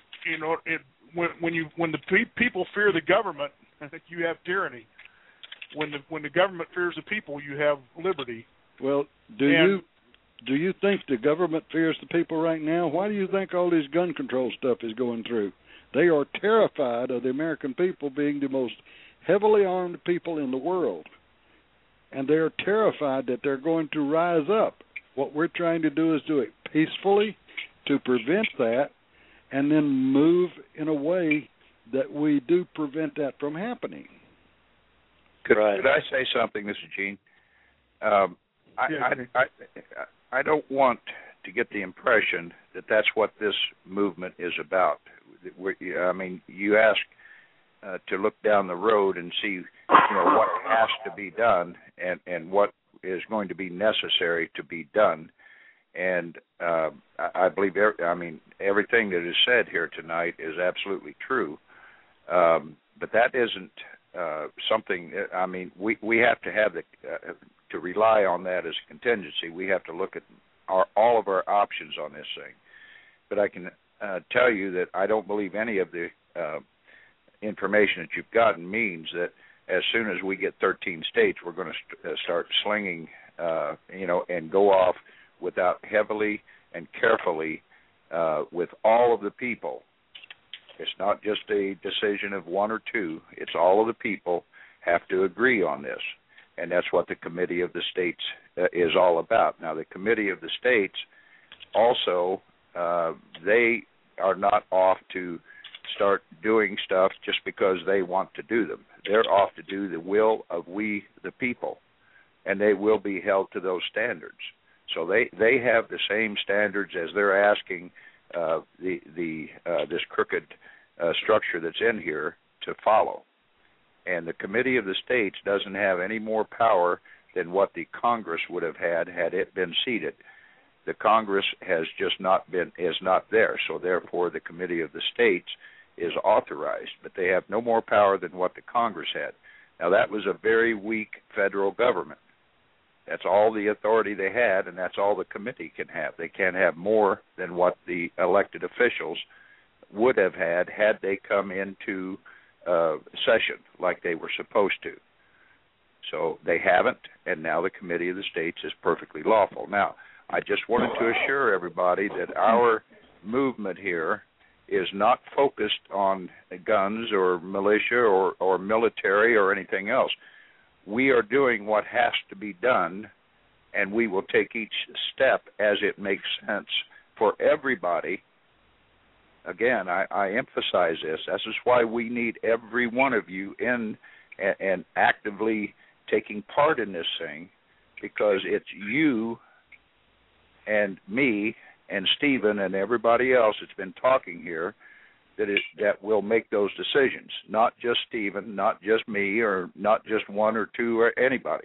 the people fear the government, I think you have tyranny. When the government fears the people, you have liberty. Well, do you think the government fears the people right now? Why do you think all this gun control stuff is going through? They are terrified of the American people being the most heavily armed people in the world. And they are terrified that they're going to rise up. What we're trying to do is do it peacefully to prevent that, and then move in a way that we do prevent that from happening. Could I say something? This is Gene. I don't want to get the impression that that's what this movement is about. I mean, you ask to look down the road and see, what has to be done and what is going to be necessary to be done. And I believe, everything that is said here tonight is absolutely true. But that isn't something. I mean, we have to have to rely on that as a contingency. We have to look at all of our options on this thing. But I can tell you that I don't believe any of the information that you've gotten means that as soon as we get 13 states, we're going to start slinging, and go off without heavily and carefully with all of the people. It's not just a decision of one or two. It's all of the people have to agree on this. And that's what the Committee of the States is all about. Now, the Committee of the States also, they are not off to start doing stuff just because they want to do them. They're off to do the will of we, the people, and they will be held to those standards. So they have the same standards as they're asking this crooked structure that's in here to follow. And the Committee of the States doesn't have any more power than what the Congress would have had it been seated. The Congress is not there, so therefore the Committee of the States is authorized, but they have no more power than what the Congress had. Now, that was a very weak federal government. That's all the authority they had, and that's all the committee can have. They can't have more than what the elected officials would have had they come into session like they were supposed to. So they haven't, and now the Committee of the States is perfectly lawful. Now, I just wanted to assure everybody that our movement here is not focused on guns or militia or military or anything else. We are doing what has to be done, and we will take each step as it makes sense for everybody. Again, I emphasize this. This is why we need every one of you in and actively taking part in this thing, because it's you and me and Stephen and everybody else that's been talking here that will make those decisions. Not just Stephen, not just me, or not just one or two or anybody.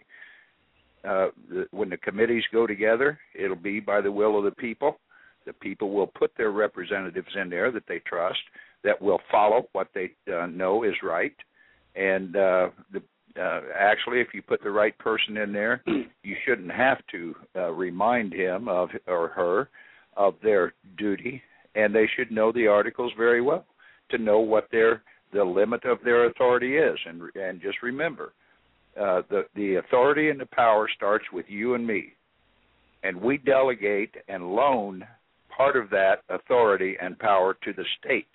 When the committees go together, it'll be by the will of the people. The people will put their representatives in there that they trust, that will follow what they know is right. And actually, if you put the right person in there, you shouldn't have to remind him or her of their duty, and they should know the articles very well to know what the limit of their authority is. And just remember, the authority and the power starts with you and me, and we delegate and loan part of that authority and power to the state.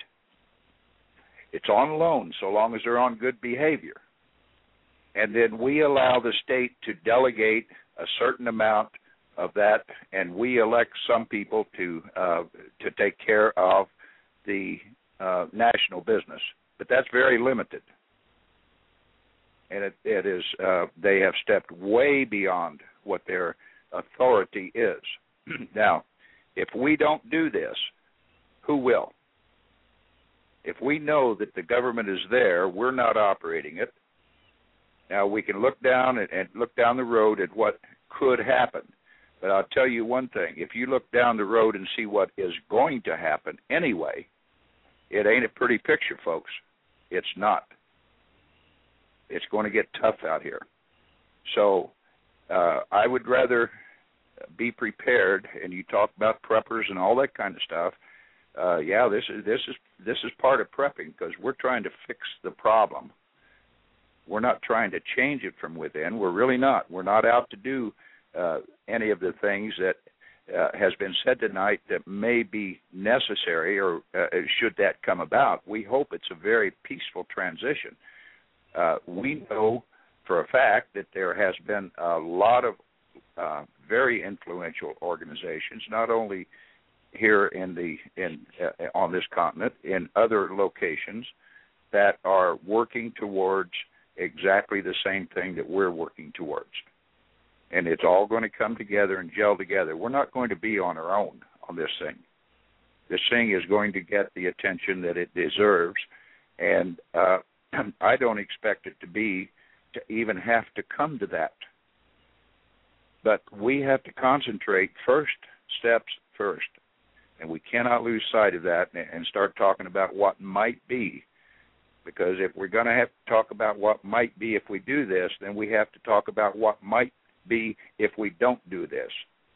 It's on loan so long as they're on good behavior. And then we allow the state to delegate a certain amount of that, and we elect some people to take care of the national business. But that's very limited. And it is they have stepped way beyond what their authority is. Now, if we don't do this, who will? If we know that the government is there, we're not operating it. Now, we can look down and look down the road at what could happen. But I'll tell you one thing. If you look down the road and see what is going to happen anyway, it ain't a pretty picture, folks. It's not. It's going to get tough out here. So I would rather be prepared. And you talk about preppers and all that kind of stuff. This is part of prepping, because we're trying to fix the problem. We're not trying to change it from within. We're really not. We're not out to do any of the things that has been said tonight that may be necessary, or should that come about. We hope it's a very peaceful transition. We know for a fact that there has been a lot of very influential organizations, not only here on this continent, in other locations, that are working towards exactly the same thing that we're working towards. And it's all going to come together and gel together. We're not going to be on our own on this thing. This thing is going to get the attention that it deserves, and I don't expect it to even have to come to that. But we have to concentrate first steps first, and we cannot lose sight of that and start talking about what might be. Because if we're going to have to talk about what might be if we do this, then we have to talk about what might be if we don't do this.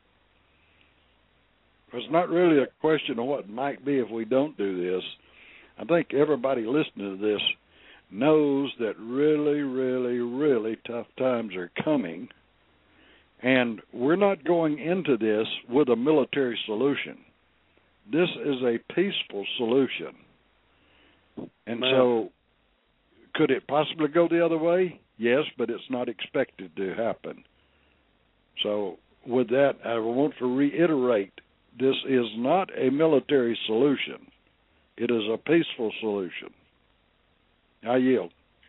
It's not really a question of what might be if we don't do this. I think everybody listening to this knows that really, really, really tough times are coming, and we're not going into this with a military solution. This is a peaceful solution. And so, could it possibly go the other way? Yes, but it's not expected to happen. So, with that, I want to reiterate, this is not a military solution. It is a peaceful solution. I yield.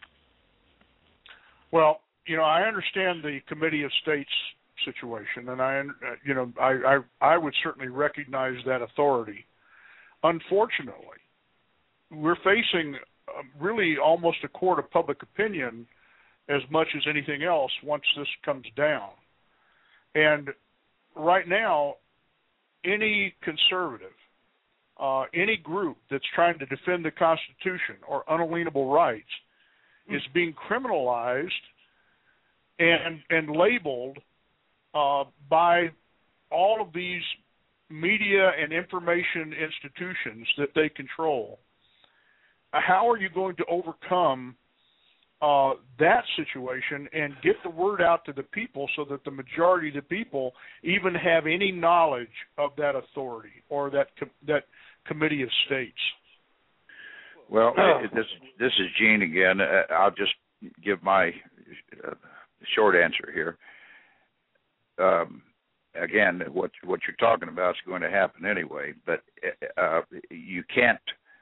Well, I understand the Committee of States situation, and I would certainly recognize that authority. Unfortunately, we're facing really almost a court of public opinion as much as anything else once this comes down. And right now, any conservative, any group that's trying to defend the Constitution or unalienable rights is being criminalized and labeled by all of these media and information institutions that they control. How are you going to overcome that situation and get the word out to the people so that the majority of the people even have any knowledge of that authority or that Committee of States? Well, this is Gene again. I'll just give my short answer here. Again, what you're talking about is going to happen anyway, but you can't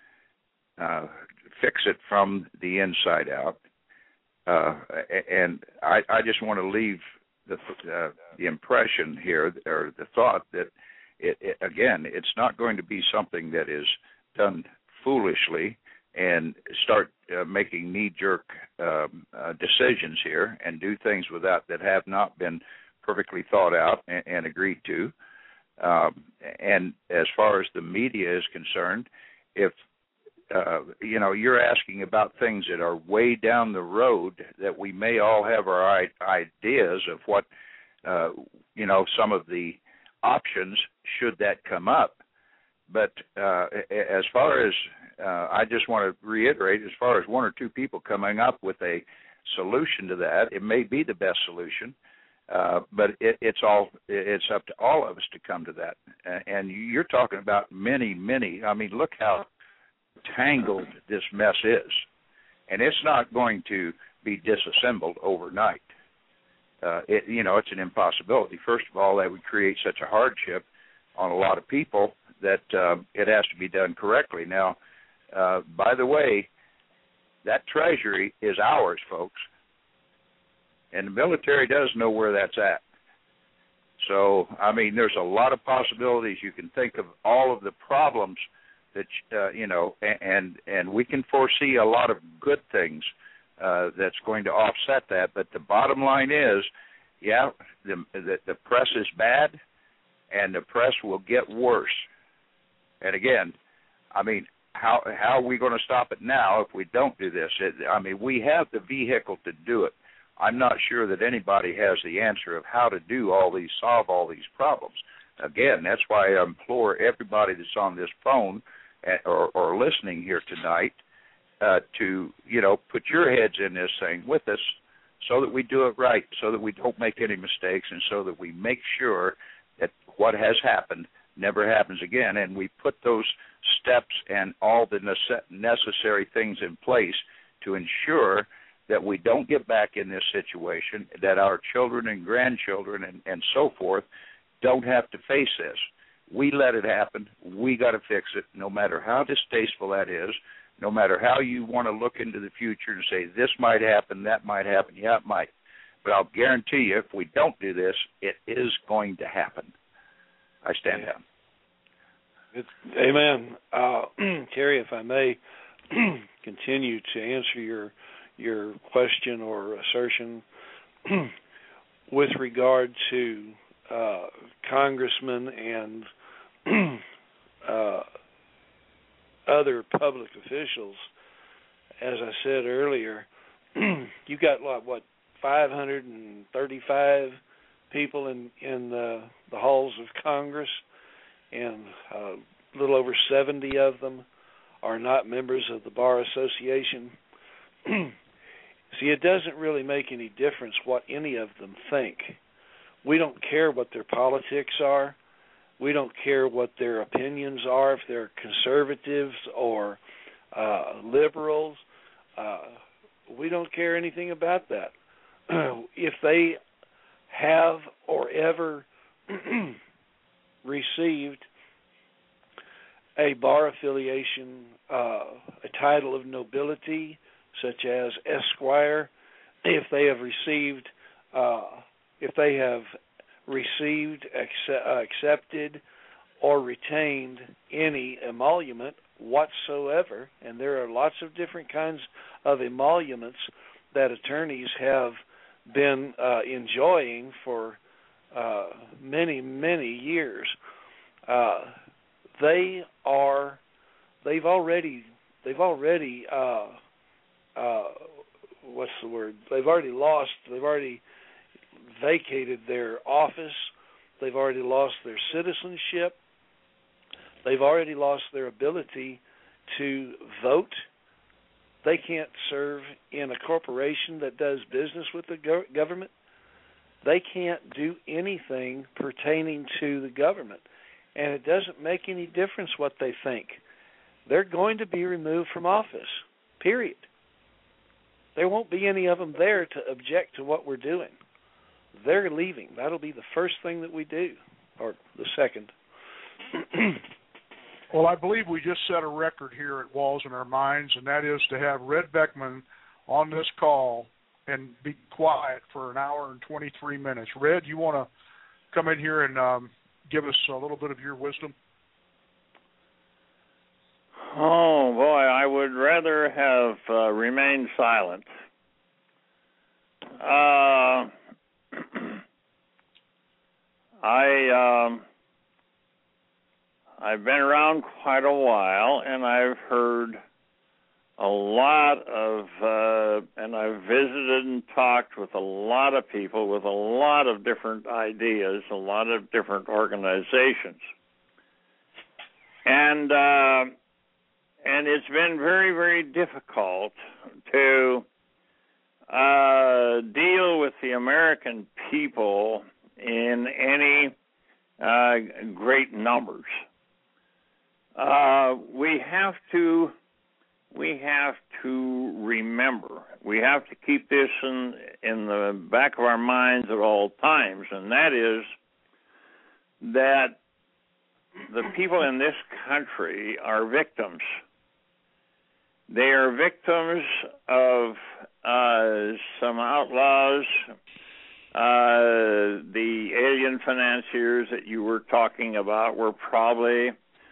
fix it from the inside out. And I just want to leave the impression here, or the thought that it's not going to be something that is done foolishly and start making knee-jerk decisions here and do things that have not been perfectly thought out and agreed to. And as far as the media is concerned, if you're asking about things that are way down the road that we may all have our ideas of what, some of the options should that come up. But as far as, I just want to reiterate, as far as one or two people coming up with a solution to that, it may be the best solution, but it's up to all of us to come to that. And you're talking about many, look how tangled this mess is, and it's not going to be disassembled overnight. It's an impossibility. First of all, that would create such a hardship on a lot of people that it has to be done correctly. Now, by the way, that treasury is ours, folks, and the military does know where that's at. So, there's a lot of possibilities. You can think of all of the problems that and we can foresee a lot of good things that's going to offset that. But the bottom line is, the press is bad, and the press will get worse. And again, how are we going to stop it now if we don't do this? We have the vehicle to do it. I'm not sure that anybody has the answer of how to solve all these problems. Again, that's why I implore everybody that's on this phone or listening here tonight to, put your heads in this thing with us so that we do it right, so that we don't make any mistakes, and so that we make sure that what has happened never happens again, and we put those steps and all the necessary things in place to ensure that we don't get back in this situation, that our children and grandchildren and so forth don't have to face this. We let it happen. We got to fix it, no matter how distasteful that is, no matter how you want to look into the future and say this might happen, that might happen. Yeah, it might. But I'll guarantee you, if we don't do this, it is going to happen. I stand down. Amen. Terry, if I may continue to answer your question or assertion with regard to congressmen and other public officials, as I said earlier, you got 535 people in the halls of Congress, and a little over 70 of them are not members of the Bar Association. See, it doesn't really make any difference what any of them think. We don't care what their politics are. We don't care what their opinions are, if they're conservatives or liberals. We don't care anything about that. If they have or ever received a bar affiliation, a title of nobility, such as Esquire, if they have received, accepted, or retained any emolument whatsoever, and there are lots of different kinds of emoluments that attorneys have been enjoying for many, many years. They've already vacated their office. They've already lost their citizenship. They've already lost their ability to vote. They can't serve in a corporation that does business with the government. They can't do anything pertaining to the government. And it doesn't make any difference what they think. They're going to be removed from office, period. There won't be any of them there to object to what we're doing. They're leaving. That'll be the first thing that we do, or the second. Well, I believe we just set a record here at Walls in Our Minds, and that is to have Red Beckman on this call and be quiet for an hour and 23 minutes. Red, you want to come in here and give us a little bit of your wisdom? Oh, boy, I would rather have remained silent. I've been around quite a while, and I've heard a lot of, and I've visited and talked with a lot of people with a lot of different ideas, a lot of different organizations. And it's been very, very difficult to deal with the American people in any great numbers. We have to remember. We have to keep this in the back of our minds at all times, and that is that the people in this country are victims. They are victims of some outlaws, the alien financiers that you were talking about were probably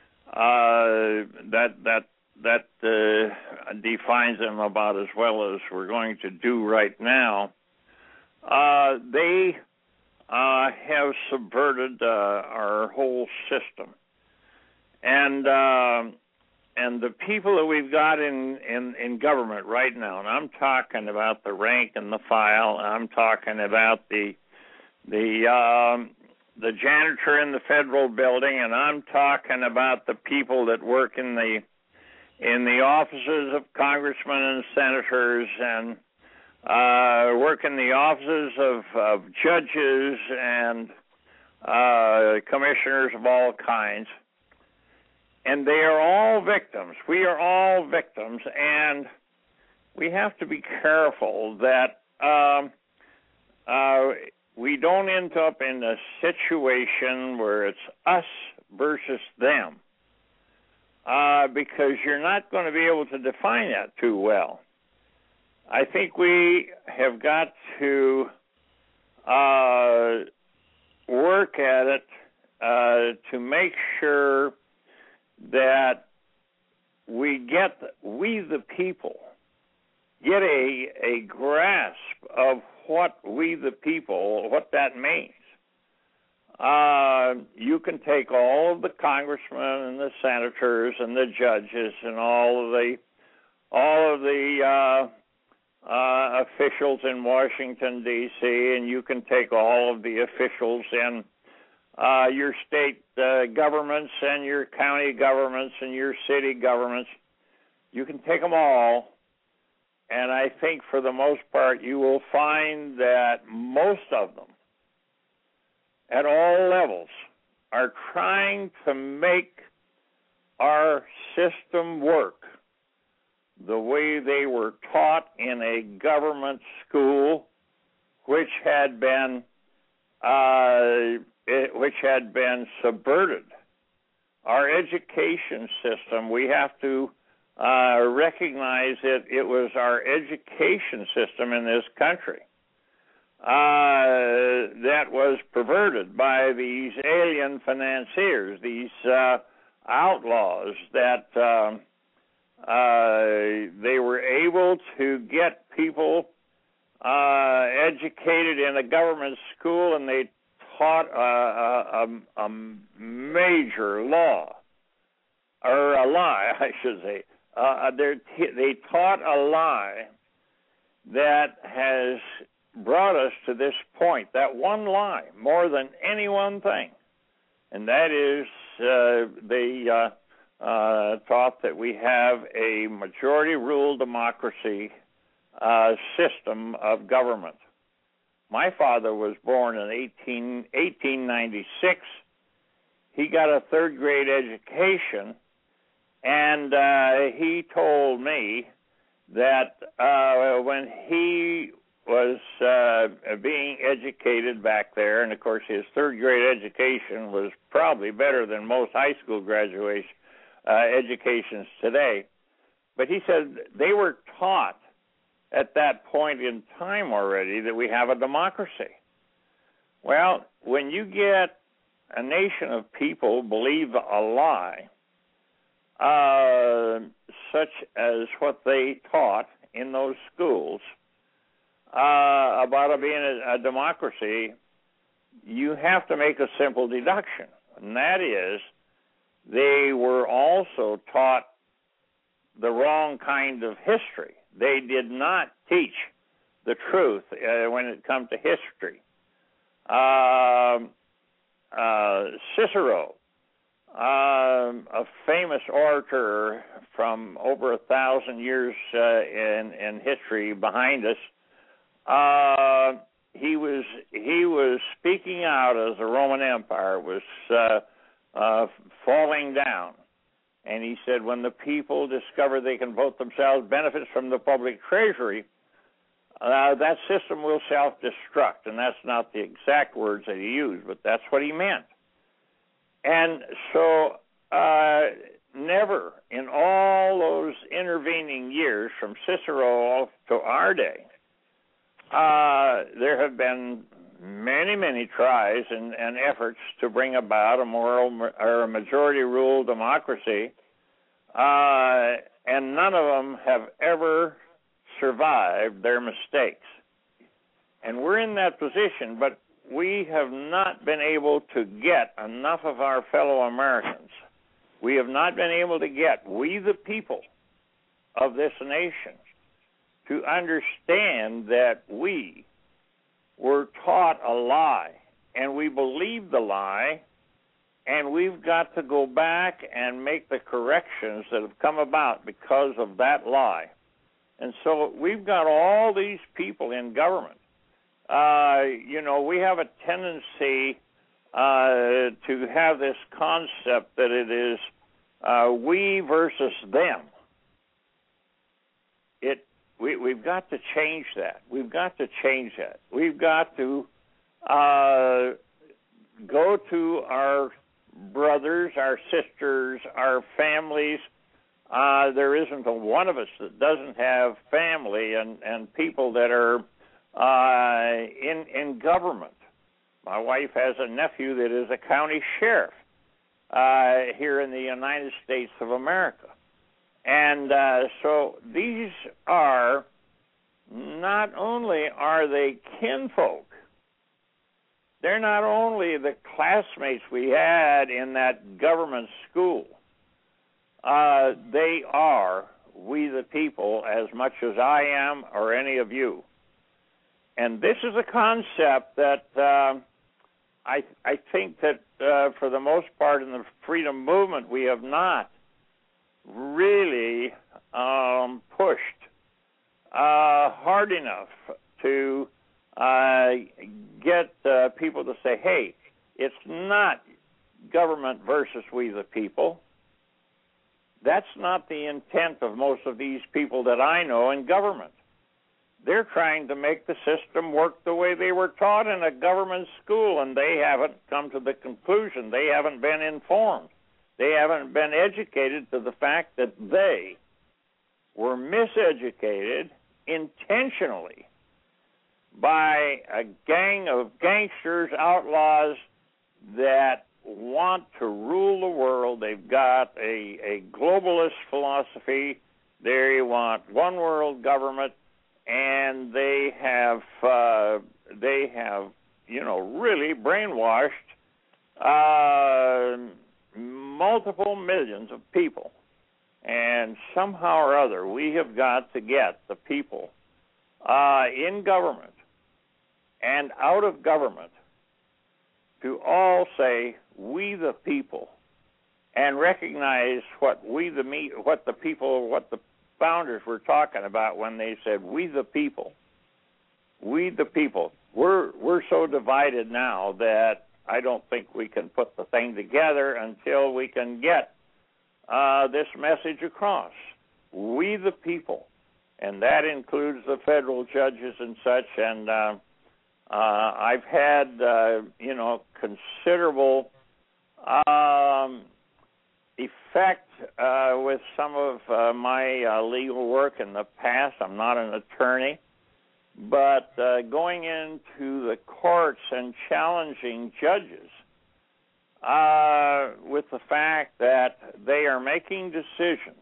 that defines them about as well as we're going to do right now. They have subverted our whole system, and the people that we've got in government right now, and I'm talking about the rank and the file, I'm talking about the janitor in the federal building, and I'm talking about the people that work in the offices of congressmen and senators, and work in the offices of judges and commissioners of all kinds. And they are all victims. We are all victims, and we have to be careful that we don't end up in a situation where it's us versus them, because you're not going to be able to define that too well. I think we have got to work at it to make sure that we the people, get a grasp of what we the people, what that means. You can take all of the congressmen and the senators and the judges and all of the officials in Washington, D.C., and you can take all of the officials in your state governments and your county governments and your city governments. You can take them all, and I think for the most part you will find that most of them at all levels are trying to make our system work the way they were taught in a government school, which had been subverted. Our education system, we have to recognize that it was our education system in this country that was perverted by these alien financiers, these outlaws that they were able to get people educated in a government school, and they taught a major law, or a lie, I should say. They taught a lie that has brought us to this point, that one lie, more than any one thing, and that is they taught that we have a majority rule democracy system of government. My father was born in 1896. He got a third grade education, and he told me that when he was being educated back there, and of course his third grade education was probably better than most high school graduation educations today, but he said they were taught at that point in time already that we have a democracy. Well, when you get a nation of people believe a lie, such as what they taught in those schools about it being a democracy, you have to make a simple deduction, and that is they were also taught the wrong kind of history. They did not teach the truth when it comes to history. Cicero, a famous orator from over 1,000 years in history behind us, he was speaking out as the Roman Empire was falling down. And he said, when the people discover they can vote themselves benefits from the public treasury, that system will self-destruct. And that's not the exact words that he used, but that's what he meant. And so never in all those intervening years from Cicero to our day, there have been many, many tries and efforts to bring about a moral or a majority rule democracy, and none of them have ever survived their mistakes. And we're in that position, but we have not been able to get enough of our fellow Americans we have not been able to get, we the people of this nation, to understand that we were taught a lie, and we believed the lie, and we've got to go back and make the corrections that have come about because of that lie. And so we've got all these people in government. We have a tendency to have this concept that it is we versus them. We've got to change that. We've got to change that. We've got to go to our brothers, our sisters, our families. There isn't a one of us that doesn't have family and people that are in government. My wife has a nephew that is a county sheriff here in the United States of America. And so these are, not only are they kinfolk, they're not only the classmates we had in that government school, they are we the people as much as I am or any of you. And this is a concept that I think that for the most part in the freedom movement we have not really pushed hard enough to get people to say, hey, it's not government versus we the people. That's not the intent of most of these people that I know in government. They're trying to make the system work the way they were taught in a government school, and they haven't come to the conclusion. They haven't been informed. They haven't been educated to the fact that they were miseducated intentionally by a gang of gangsters, outlaws that want to rule the world. They've got a globalist philosophy. They want one world government, and they have really brainwashed multiple millions of people. And somehow or other, we have got to get the people in government and out of government to all say, we the people, and recognize what the founders were talking about when they said, we the people. We the people. We're so divided now that I don't think we can put the thing together until we can get this message across. We the people. And that includes the federal judges and such. And I've had, considerable effect with some of my legal work in the past. I'm not an attorney, but going into the courts and challenging judges with the fact that they are making decisions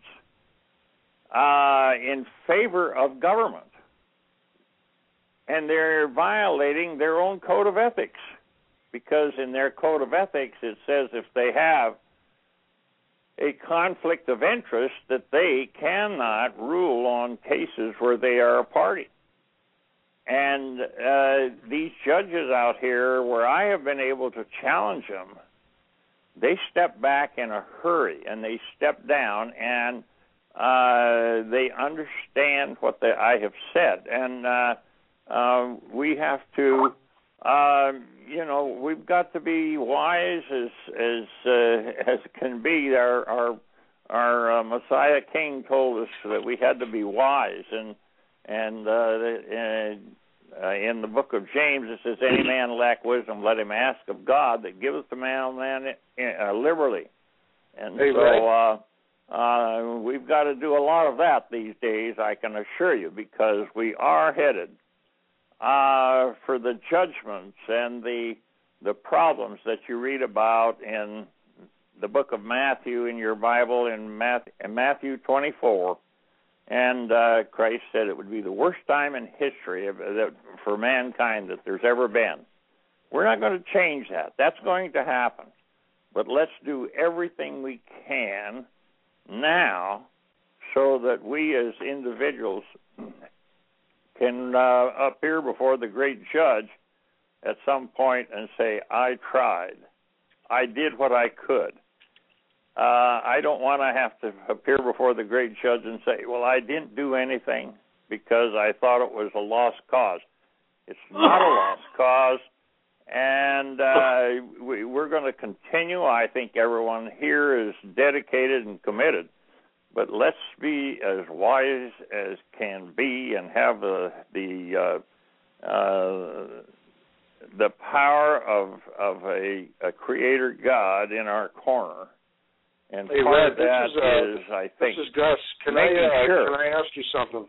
in favor of government, and they're violating their own code of ethics, because in their code of ethics it says if they have a conflict of interest that they cannot rule on cases where they are a party. And these judges out here, where I have been able to challenge them, they step back in a hurry, and they step down, and they understand what I have said. And we have to, we've got to be wise as can be. Our Messiah King told us that we had to be wise, and in the book of James it says, any man lack wisdom, let him ask of God, that giveth the man liberally. And so we've got to do a lot of that these days, I can assure you, because we are headed for the judgments and the problems that you read about in the book of Matthew in your Bible, in Matthew 24. And Christ said it would be the worst time in history for mankind that there's ever been. We're not going to change that. That's going to happen. but let's do everything we can now so that we as individuals can appear before the great judge at some point and say, I tried. I did what I could. I don't want to have to appear before the great judge and say, well, I didn't do anything because I thought it was a lost cause. It's not a lost cause, and we're going to continue. I think everyone here is dedicated and committed, but let's be as wise as can be and have the power of a creator God in our corner. And hey, part Red, of that is, I think, this is Gus. Can I ask you something?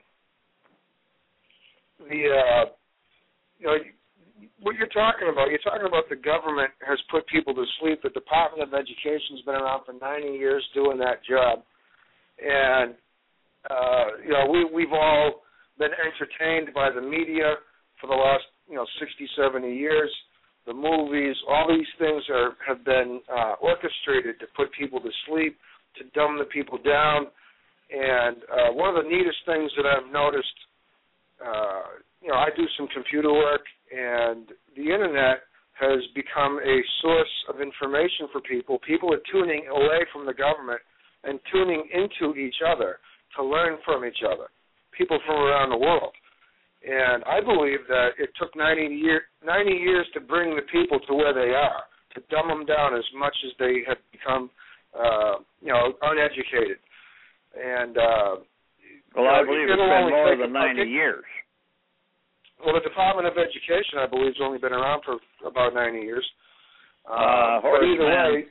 What you're talking about the government has put people to sleep. The Department of Education's been around for 90 years doing that job, and we've all been entertained by the media for the last 60, 70 years. The movies, all these things have been orchestrated to put people to sleep, to dumb the people down. And one of the neatest things that I've noticed, I do some computer work, and the Internet has become a source of information for people. People are tuning away from the government and tuning into each other to learn from each other, people from around the world. And I believe that it took 90 years to bring the people to where they are, to dumb them down as much as they have become, uneducated. And I believe it's been more than 90 years. Well, the Department of Education, I believe, has only been around for about 90 years. Horace Mann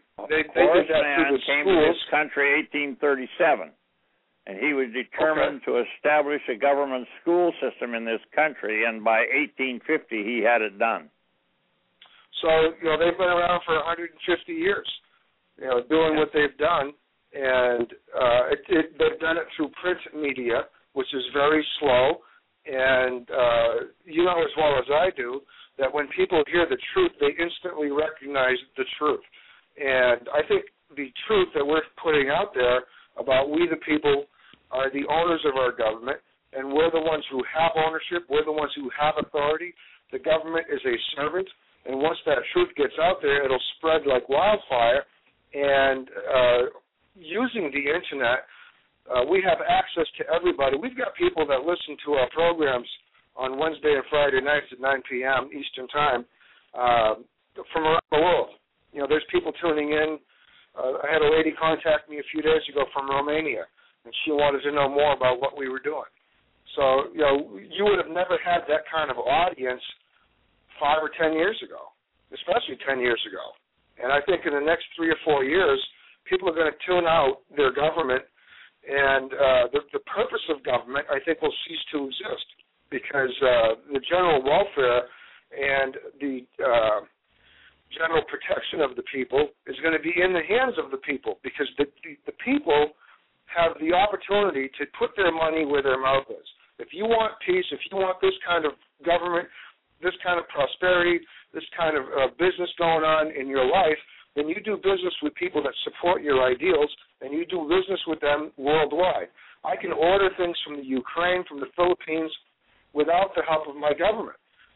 came to schools. this country 1837. And he was determined to establish a government school system in this country, and by 1850 he had it done. So, they've been around for 150 years, doing what they've done, and they've done it through print media, which is very slow, and you know as well as I do that when people hear the truth, they instantly recognize the truth. And I think the truth that we're putting out there about we the people are the owners of our government, and we're the ones who have ownership, we're the ones who have authority. The government is a servant, and once that truth gets out there, it'll spread like wildfire. And using the Internet, we have access to everybody. We've got people that listen to our programs on Wednesday and Friday nights at 9 p.m. Eastern Time from around the world. There's people tuning in. I had a lady contact me a few days ago from Romania, and she wanted to know more about what we were doing. So, you would have never had that kind of audience 5 or 10 years ago, especially 10 years ago. And I think in the next 3 or 4 years, people are going to tune out their government, and the purpose of government, I think, will cease to exist because the general welfare and the general protection of the people is going to be in the hands of the people because the people have the opportunity to put their money where their mouth is. If you want peace, if you want this kind of government, this kind of prosperity, this kind of business going on in your life, then you do business with people that support your ideals, and you do business with them worldwide. I can order things from the Ukraine, from the Philippines, without the help of my government.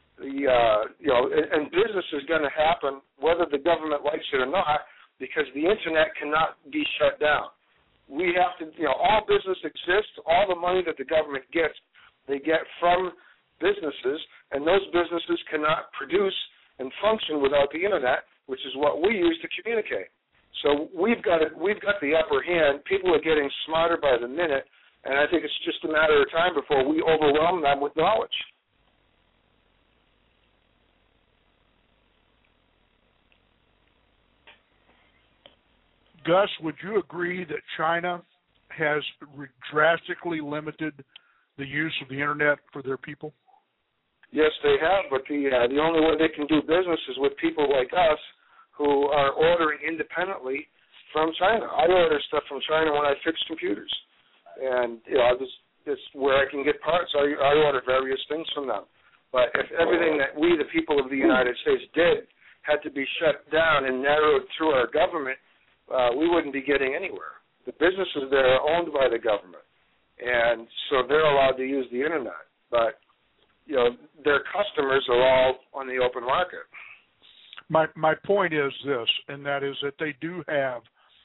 And business is going to happen whether the government likes it or not because the Internet cannot be shut down. We have to, all business exists. All the money that the government gets, they get from businesses, and those businesses cannot produce and function without the Internet, which is what we use to communicate. So we've got the upper hand. People are getting smarter by the minute, and I think it's just a matter of time before we overwhelm them with knowledge. Gus, would you agree that China has drastically limited the use of the Internet for their people? Yes, they have, but the only way they can do business is with people like us who are ordering independently from China. I order stuff from China when I fix computers, and this where I can get parts. I order various things from them. But if everything that we, the people of the United States, did had to be shut down and narrowed through our government, we wouldn't be getting anywhere. The businesses there are owned by the government, and so they're allowed to use the internet. But their customers are all on the open market. My point is this, and that is that they do have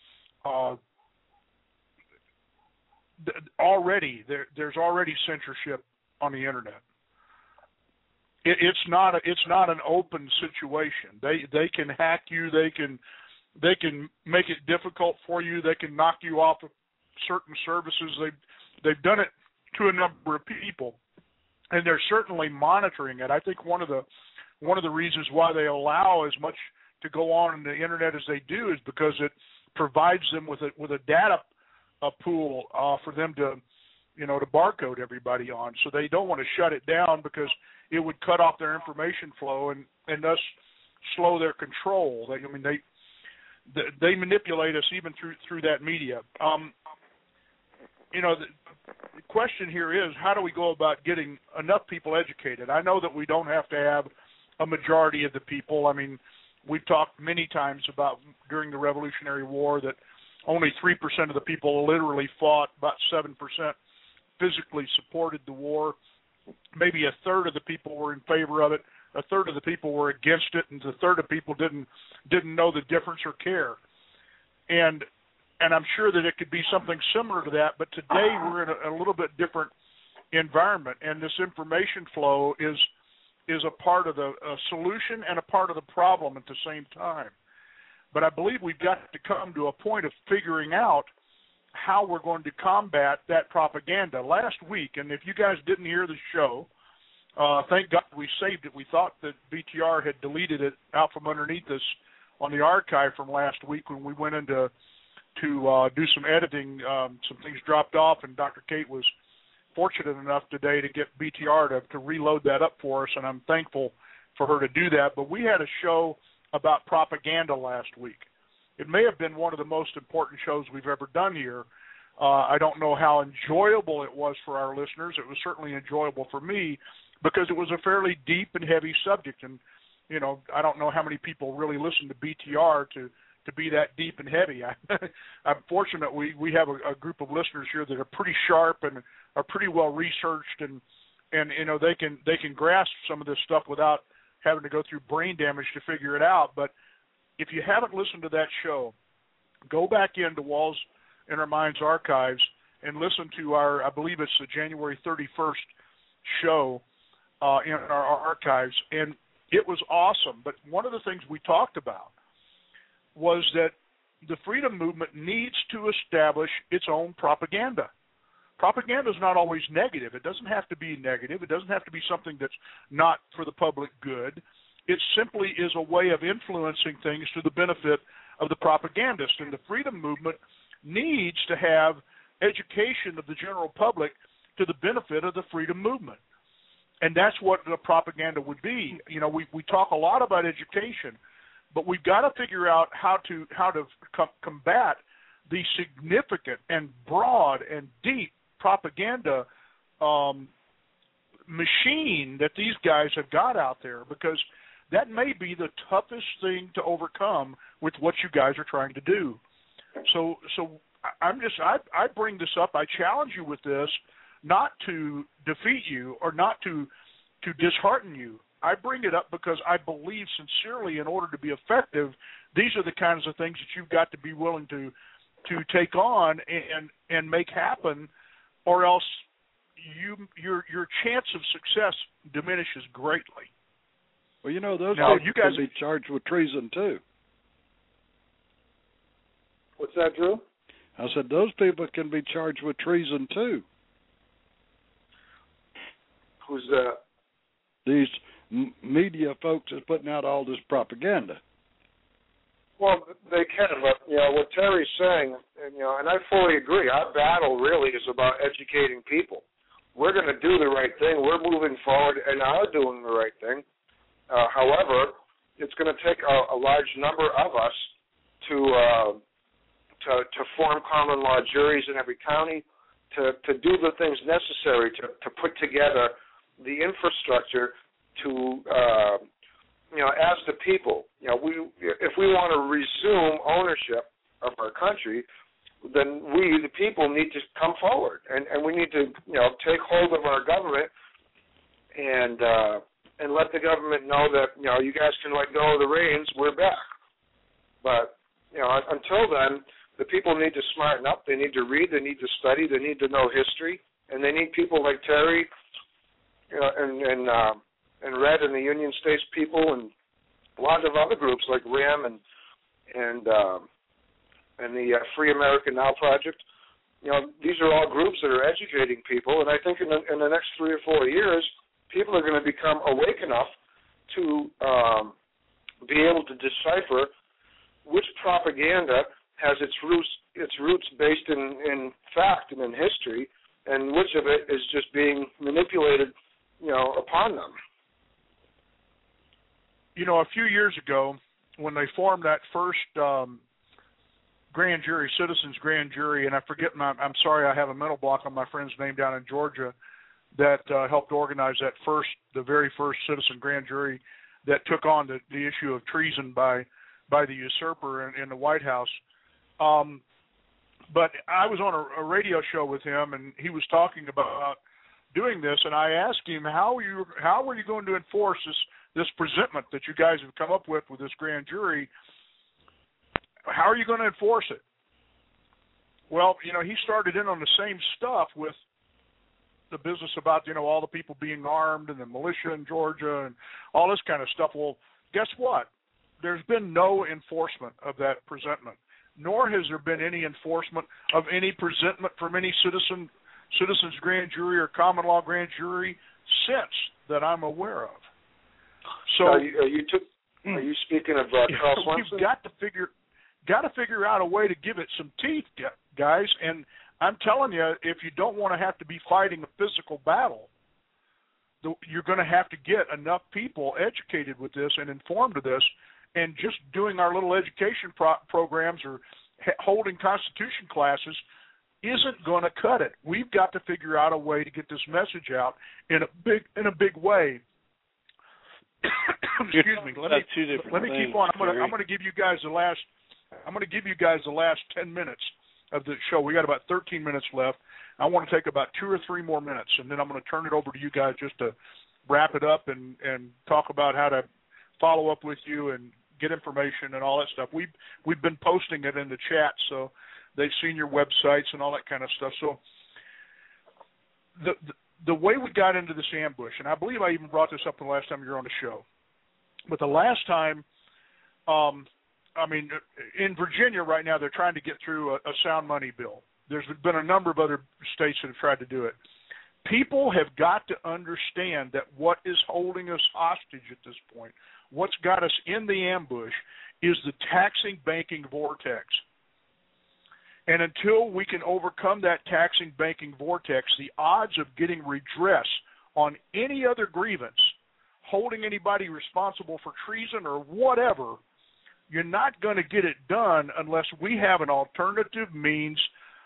there's already censorship on the internet. It's not an open situation. They can hack you. They can make it difficult for you. They can knock you off of certain services. They've done it to a number of people, and they're certainly monitoring it. I think one of the reasons why they allow as much to go on the internet as they do is because it provides them with a data pool for them to to barcode everybody on. So they don't want to shut it down because it would cut off their information flow and thus slow their control. They manipulate us even through that media. The question here is, how do we go about getting enough people educated? I know that we don't have to have a majority of the people. I mean, we've talked many times about during the Revolutionary War that only 3% of the people literally fought, about 7% physically supported the war. Maybe a third of the people were in favor of it, a third of the people were against it, and a third of people didn't know the difference or care. And I'm sure that it could be something similar to that, but today we're in a little bit different environment, and this information flow is a part of the solution and a part of the problem at the same time. But I believe we've got to come to a point of figuring out how we're going to combat that propaganda. Last week, and if you guys didn't hear the show, thank God we saved it. We thought that BTR had deleted it out from underneath us on the archive from last week when we went in to do some editing. Some things dropped off, and Dr. Kate was fortunate enough today to get BTR to reload that up for us, and I'm thankful for her to do that. But we had a show about propaganda last week. It may have been one of the most important shows we've ever done here. I don't know how enjoyable it was for our listeners. It was certainly enjoyable for me because it was a fairly deep and heavy subject. And, I don't know how many people really listen to BTR to be that deep and heavy. I'm fortunate we have a group of listeners here that are pretty sharp and are pretty well researched, and they can grasp some of this stuff without having to go through brain damage to figure it out. But if you haven't listened to that show, go back into Walls in Our Minds archives and listen to I believe it's the January 31st show in our archives, and it was awesome. But one of the things we talked about was that the freedom movement needs to establish its own propaganda. Propaganda is not always negative. It doesn't have to be negative. It doesn't have to be something that's not for the public good. It simply is a way of influencing things to the benefit of the propagandist. And the freedom movement needs to have education of the general public to the benefit of the freedom movement. And that's what the propaganda would be. We talk a lot about education, but we've got to figure out how to combat the significant and broad and deep propaganda machine that these guys have got out there, because that may be the toughest thing to overcome with what you guys are trying to do. So I bring this up. I challenge you with this, not to defeat you or not to dishearten you. I bring it up because I believe sincerely in order to be effective, these are the kinds of things that you've got to be willing to take on and make happen, or else your chance of success diminishes greatly. Well, those people can be charged with treason too. What's that, Drew? I said those people can be charged with treason too. Who's that? These media folks is putting out all this propaganda. Well, they can, but what Terry's saying, and I fully agree. Our battle really is about educating people. We're going to do the right thing. We're moving forward and are doing the right thing. However, it's going to take a large number of us to form common law juries in every county, to do the things necessary to put together the infrastructure to as the people, if we want to resume ownership of our country, then we, the people, need to come forward, and we need to, take hold of our government and let the government know that, you guys can let go of the reins. We're back. But until then, the people need to smarten up. They need to read. They need to study. They need to know history, and they need people like Terry, and Red and the Union States people, and a lot of other groups like RIM and the Free America Now Project. These are all groups that are educating people, and I think in the next 3 or 4 years, people are going to become awake enough to be able to decipher which propaganda has its roots based in fact and in history, and which of it is just being manipulated, upon them. A few years ago, when they formed that first grand jury, citizens grand jury, and I forget, I'm sorry, I have a mental block on my friend's name down in Georgia that helped organize the very first citizen grand jury that took on the issue of treason by the usurper in the White House. But I was on a radio show with him, and he was talking about doing this, and I asked him, how were you going to enforce this presentment that you guys have come up with this grand jury? How are you going to enforce it? Well, he started in on the same stuff with the business about, all the people being armed and the militia in Georgia and all this kind of stuff. Well, guess what? There's been no enforcement of that presentment, nor has there been any enforcement of any presentment from any citizens grand jury or common law grand jury since that I'm aware of. So are you speaking of Carl Swenson? We've got to figure out a way to give it some teeth, guys. And I'm telling you, if you don't want to have to be fighting a physical battle, you're going to have to get enough people educated with this and informed of this. And just doing our little education programs or holding Constitution classes isn't going to cut it. We've got to figure out a way to get this message out in a big way. Excuse me. Let me keep on. I'm going to give you guys the last. I'm going to give you guys the last 10 minutes of the show. We got about 13 minutes left. I want to take about 2 or 3 more minutes, and then I'm going to turn it over to you guys just to wrap it up and talk about how to follow up with you and get information and all that stuff. We've been posting it in the chat, so they've seen your websites and all that kind of stuff. So the way we got into this ambush, and I believe I even brought this up the last time you were on the show, but the last time, in Virginia right now, they're trying to get through a sound money bill. There's been a number of other states that have tried to do it. People have got to understand that what is holding us hostage at this point, what's got us in the ambush, is the taxing banking vortex. And until we can overcome that taxing banking vortex, the odds of getting redress on any other grievance, holding anybody responsible for treason or whatever, you're not going to get it done unless we have an alternative means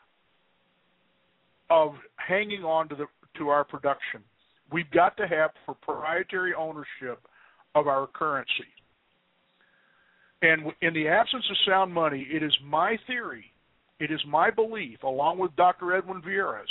of hanging on to our production. We've got to have proprietary ownership of our currency. And in the absence of sound money, it is my theory, it is my belief, along with Dr. Edwin Vieira's,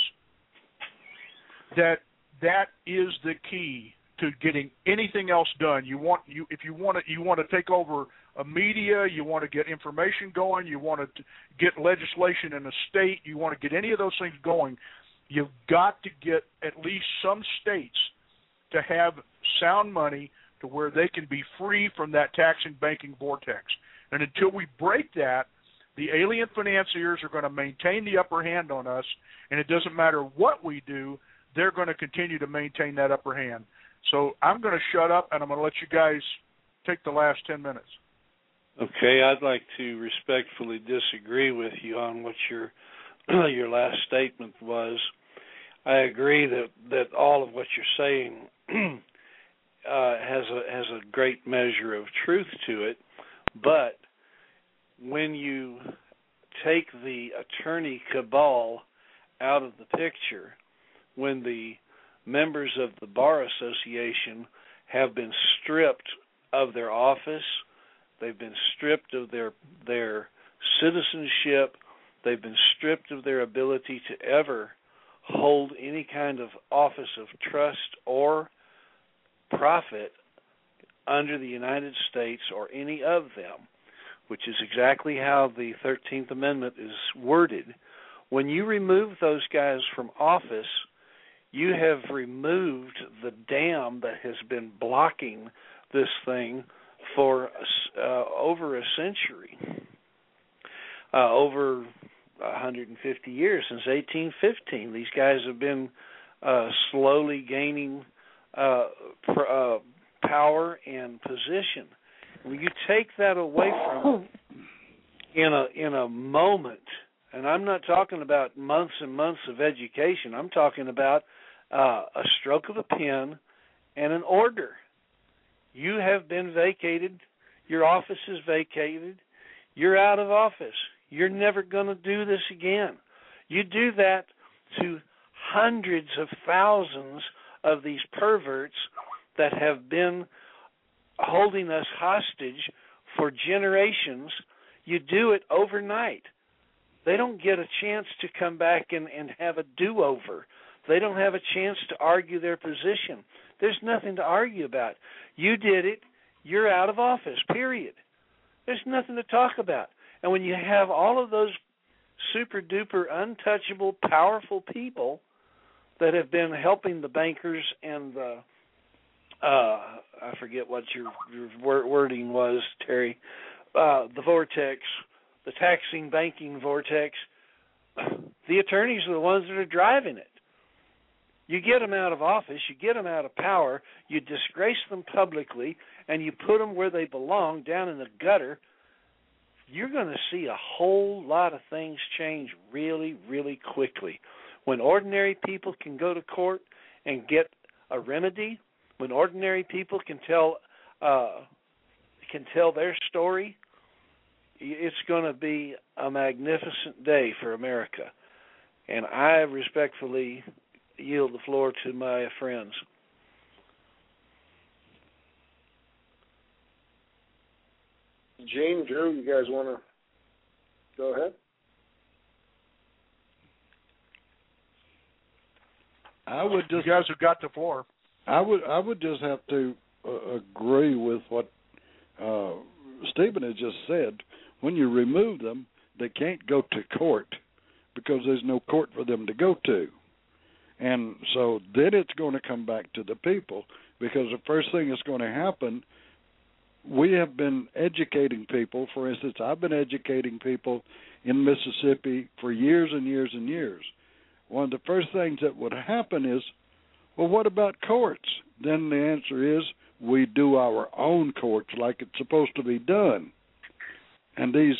that is the key to getting anything else done. If you want to take over a media, you want to get information going, you want to get legislation in a state, you want to get any of those things going, you've got to get at least some states to have sound money to where they can be free from that taxing banking vortex. And until we break that, the alien financiers are going to maintain the upper hand on us, and it doesn't matter what we do, they're going to continue to maintain that upper hand. So I'm going to shut up, and I'm going to let you guys take the last 10 minutes. Okay, I'd like to respectfully disagree with you on what your last statement was. I agree that all of what you're saying has a great measure of truth to it, but when you take the attorney cabal out of the picture, when the members of the Bar Association have been stripped of their office. They've been stripped of their citizenship. They've been stripped of their ability to ever hold any kind of office of trust or profit under the United States or any of them, which is exactly how the 13th Amendment is worded. When you remove those guys from office, you have removed the dam that has been blocking this thing for over a century, over 150 years, since 1815. These guys have been slowly gaining power and position. When you take that away from them in a moment, and I'm not talking about months and months of education, I'm talking about a stroke of a pen and an order. You have been vacated. Your office is vacated. You're out of office. You're never going to do this again. You do that to hundreds of thousands of these perverts that have been holding us hostage for generations. You do it overnight. They don't get a chance to come back and have a do-over. They don't have a chance to argue their position. There's nothing to argue about. You did it. You're out of office, period. There's nothing to talk about. And when you have all of those super-duper, untouchable, powerful people that have been helping the bankers and the, I forget what your wording was, Terry, the vortex, the taxing banking vortex, the attorneys are the ones that are driving it. You get them out of office, you get them out of power, you disgrace them publicly, and you put them where they belong, down in the gutter. You're going to see a whole lot of things change really, really quickly. When ordinary people can go to court and get a remedy, when ordinary people can tell their story, it's going to be a magnificent day for America. And I respectfully yield the floor to my friends. Gene, Drew, you guys want to go ahead? I would just, you guys have got the floor. I would just have to agree with what Stephen has just said. When you remove them, they can't go to court because there's no court for them to go to. And so then it's going to come back to the people, because the first thing that's going to happen, we have been educating people. For instance, I've been educating people in Mississippi for years and years and years. One of the first things that would happen is, well, what about courts? Then the answer is, we do our own courts like it's supposed to be done. And these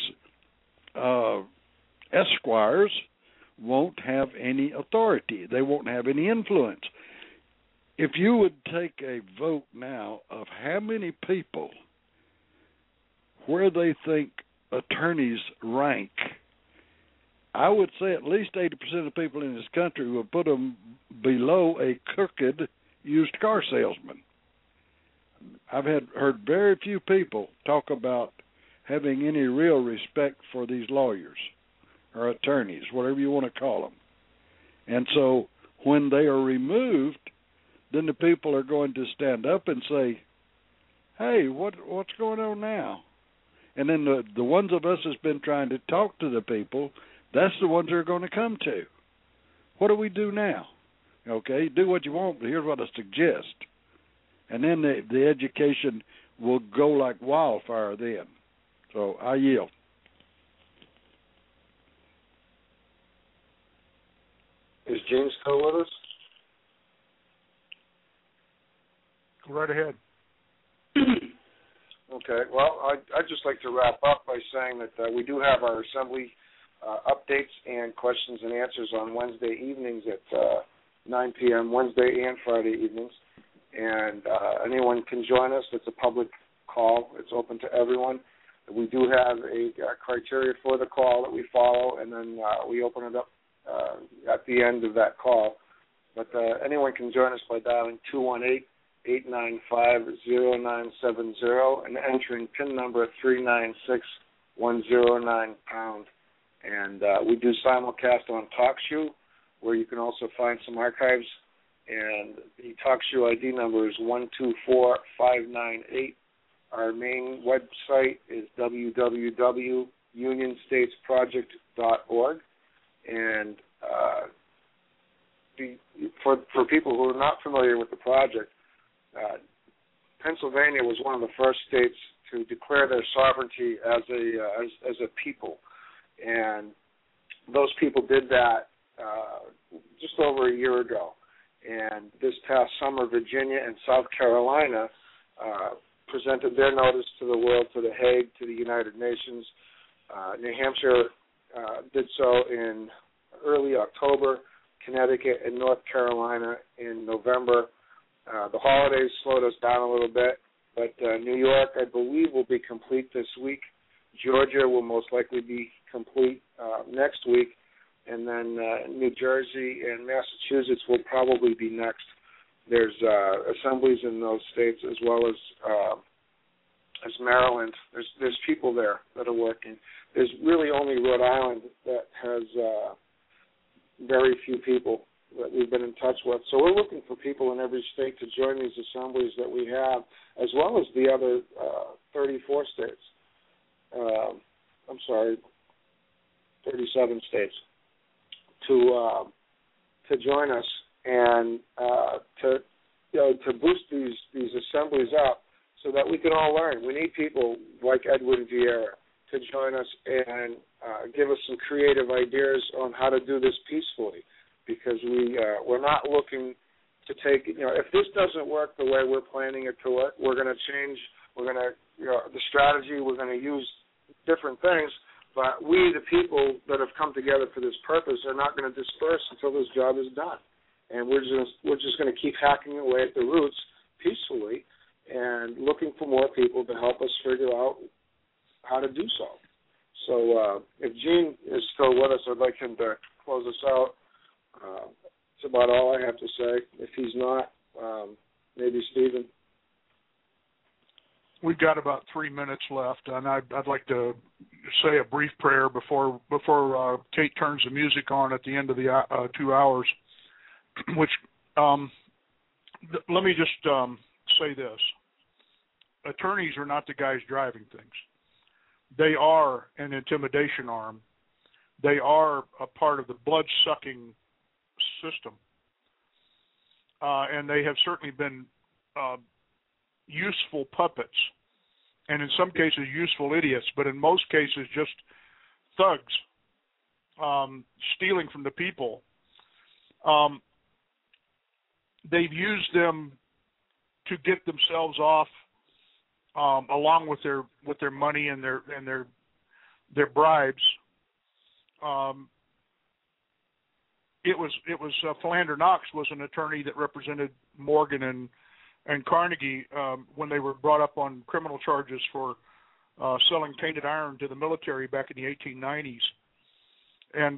esquires won't have any authority. They won't have any influence. If you would take a vote now of how many people, where they think attorneys rank, I would say at least 80% of the people in this country would put them below a crooked used car salesman. I've heard very few people talk about having any real respect for these lawyers or attorneys, whatever you want to call them. And so when they are removed, then the people are going to stand up and say, hey, what's going on now? And then the ones of us that's been trying to talk to the people, that's the ones they're going to come to. What do we do now? Okay, do what you want, but here's what I suggest. And then the education will go like wildfire then. So I yield. Is Gene still with us? Go right ahead. Okay. Well, I'd just like to wrap up by saying that we do have our assembly updates and questions and answers on Wednesday evenings at 9 p.m., Wednesday and Friday evenings. And anyone can join us. It's a public call. It's open to everyone. We do have a criteria for the call that we follow, and then we open it up at the end of that call. But anyone can join us by dialing 895-0970 and entering PIN number 396109#. And we do simulcast on TalkShoe, where you can also find some archives. And the TalkShoe ID number is 124598. Our main website is www.unionstatesproject.org. And for people who are not familiar with the project, Pennsylvania was one of the first states to declare their sovereignty as a people, and those people did that just over a year ago. And this past summer, Virginia and South Carolina presented their notice to the world, to The Hague, to the United Nations. New Hampshire did so in early October, Connecticut and North Carolina in November. The holidays slowed us down a little bit, but New York, I believe, will be complete this week. Georgia will most likely be complete next week, and then New Jersey and Massachusetts will probably be next. There's assemblies in those states as well as Maryland. There's people there that are working. There's really only Rhode Island that has very few people that we've been in touch with. So we're looking for people in every state to join these assemblies that we have, as well as the other 34 states. 37 states to join us and to boost these assemblies up so that we can all learn. We need people like Edwin Vieira to join us and give us some creative ideas on how to do this peacefully, because we're not looking to take, if this doesn't work the way we're planning it to work, we're going to change. We're going to, the strategy, we're going to use different things, but we, the people that have come together for this purpose, are not going to disperse until this job is done. And we're just going to keep hacking away at the roots peacefully and looking for more people to help us figure out how to do so. So if Gene is still with us, I'd like him to close us out. That's about all I have to say. If he's not, maybe Stephen. We've got about 3 minutes left, and I'd like to say a brief prayer before Kate turns the music on at the end of the 2 hours. Which, let me just say this: attorneys are not the guys driving things. They are an intimidation arm. They are a part of the blood-sucking system, and they have certainly been useful puppets, and in some cases useful idiots, but in most cases just thugs, stealing from the people. They've used them to get themselves off, along with their money and their bribes. It was Philander Knox was an attorney that represented Morgan and Carnegie when they were brought up on criminal charges for selling tainted iron to the military back in the 1890s. And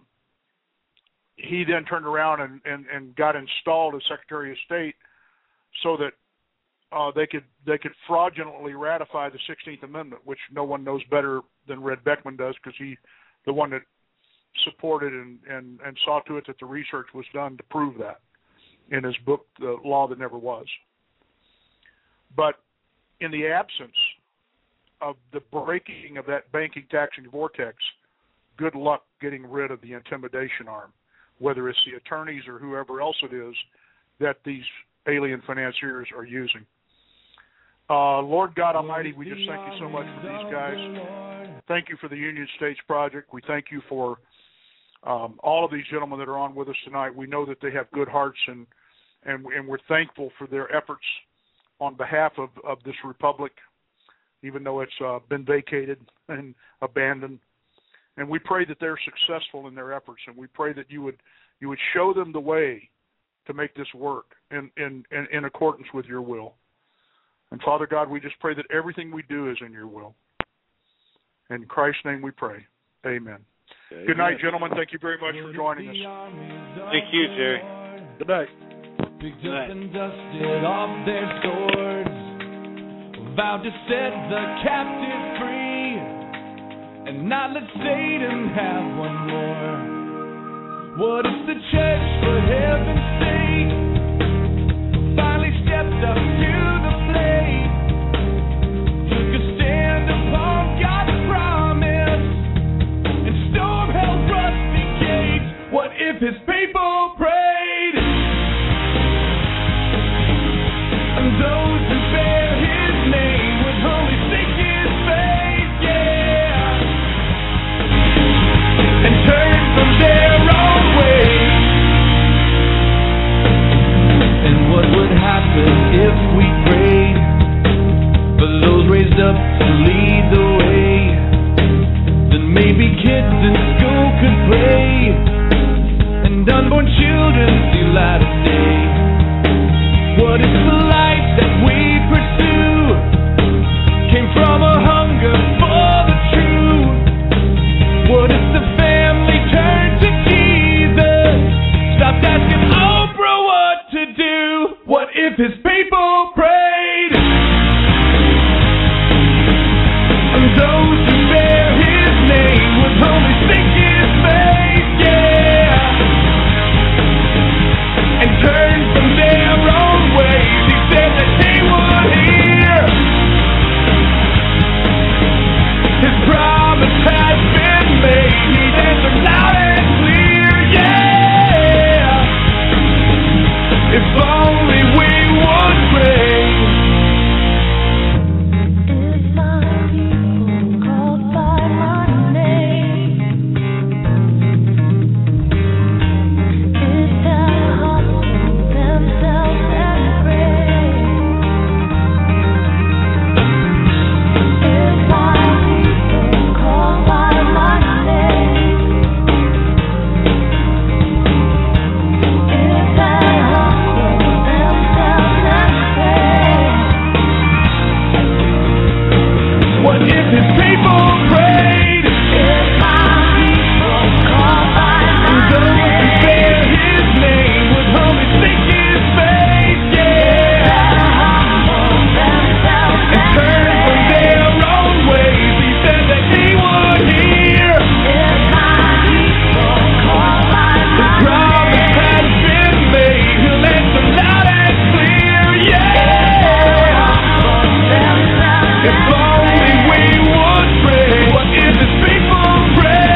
he then turned around and got installed as Secretary of State so that they could fraudulently ratify the 16th Amendment, which no one knows better than Red Beckman does, because he's the one that supported and saw to it that the research was done to prove that in his book, The Law That Never Was. But in the absence of the breaking of that banking taxing vortex, good luck getting rid of the intimidation arm, whether it's the attorneys or whoever else it is that these alien financiers are using. Lord God Almighty, we just thank you so much for these guys. Thank you for the Union States Project. We thank you for all of these gentlemen that are on with us tonight. We know that they have good hearts, and we're thankful for their efforts on behalf of this republic, even though it's been vacated and abandoned. And we pray that they're successful in their efforts, and we pray that you would show them the way to make this work in accordance with your will. And Father God, we just pray that everything we do is in your will. In Christ's name we pray. Amen. Good night, gentlemen. Thank you very much for joining us. Thank you, Jerry. Good night. picked up and dusted off their swords, vowed to set the captive free, and not let Satan have one more. What if the church, for heaven's sake, finally stepped up to the plate, took a stand upon God's promise, and stormed hell's rusty gates? What if his people prayed, and those who bear his name would only seek his face, yeah, and turn from their own ways? And what would happen if we prayed for those raised up to lead the way? Then maybe kids in school could pray, and unborn children see light of day. What if the life that we pursue came from a hunger for the truth? What if the family turned to Jesus, stopped asking Oprah what to do? What if his people prayed, and those who bear his name would only seek his face, yeah, and turn from their own ways? He said that he would hear. His promise has been made. He's answered loud and clear, yeah. If only we would pray. If my people called by my name, if thou humble themselves and pray, if my people called by my name, if thou humble themselves and pray. What if his people prayed? If my people called by my name, those who bear his name would only seek his face, yeah, and turn from their own ways. He said that he would hear. If my people called by my name, his promise has been made. He'll answer loud and clear, yeah. If only we would pray. What if his people pray?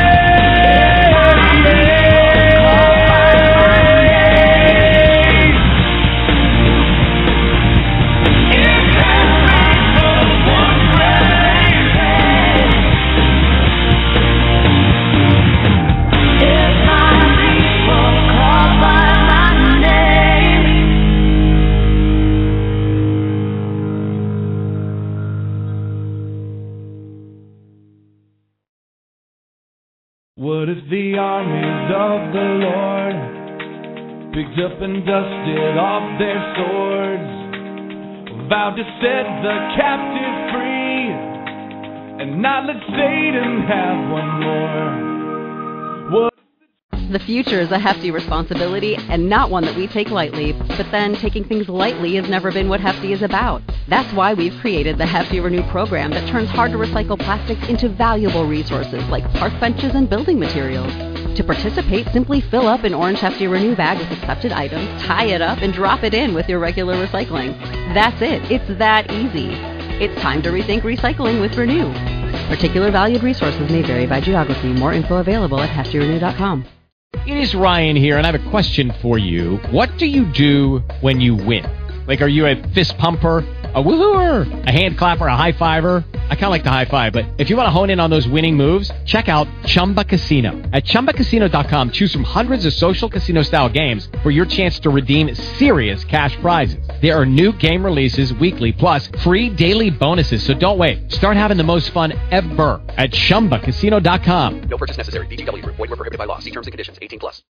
What if the armies of the Lord picked up and dusted off their swords, vowed to set the captive free, and not let Satan have one more? What? The future is a hefty responsibility and not one that we take lightly, but then taking things lightly has never been what Hefty is about. That's why we've created the Hefty Renew program that turns hard-to-recycle plastics into valuable resources like park benches and building materials. To participate, simply fill up an orange Hefty Renew bag with accepted items, tie it up, and drop it in with your regular recycling. That's it. It's that easy. It's time to rethink recycling with Renew. Particular valued resources may vary by geography. More info available at heftyrenew.com. It is Ryan here, and I have a question for you. What do you do when you win? Like, are you a fist pumper, a woohooer, a hand clapper, a high fiver? I kind of like the high five, but if you want to hone in on those winning moves, check out Chumba Casino. At ChumbaCasino.com, choose from hundreds of social casino-style games for your chance to redeem serious cash prizes. There are new game releases weekly, plus free daily bonuses, so don't wait. Start having the most fun ever at ChumbaCasino.com. No purchase necessary. VGW Group. Void where prohibited by law. See terms and conditions. 18+.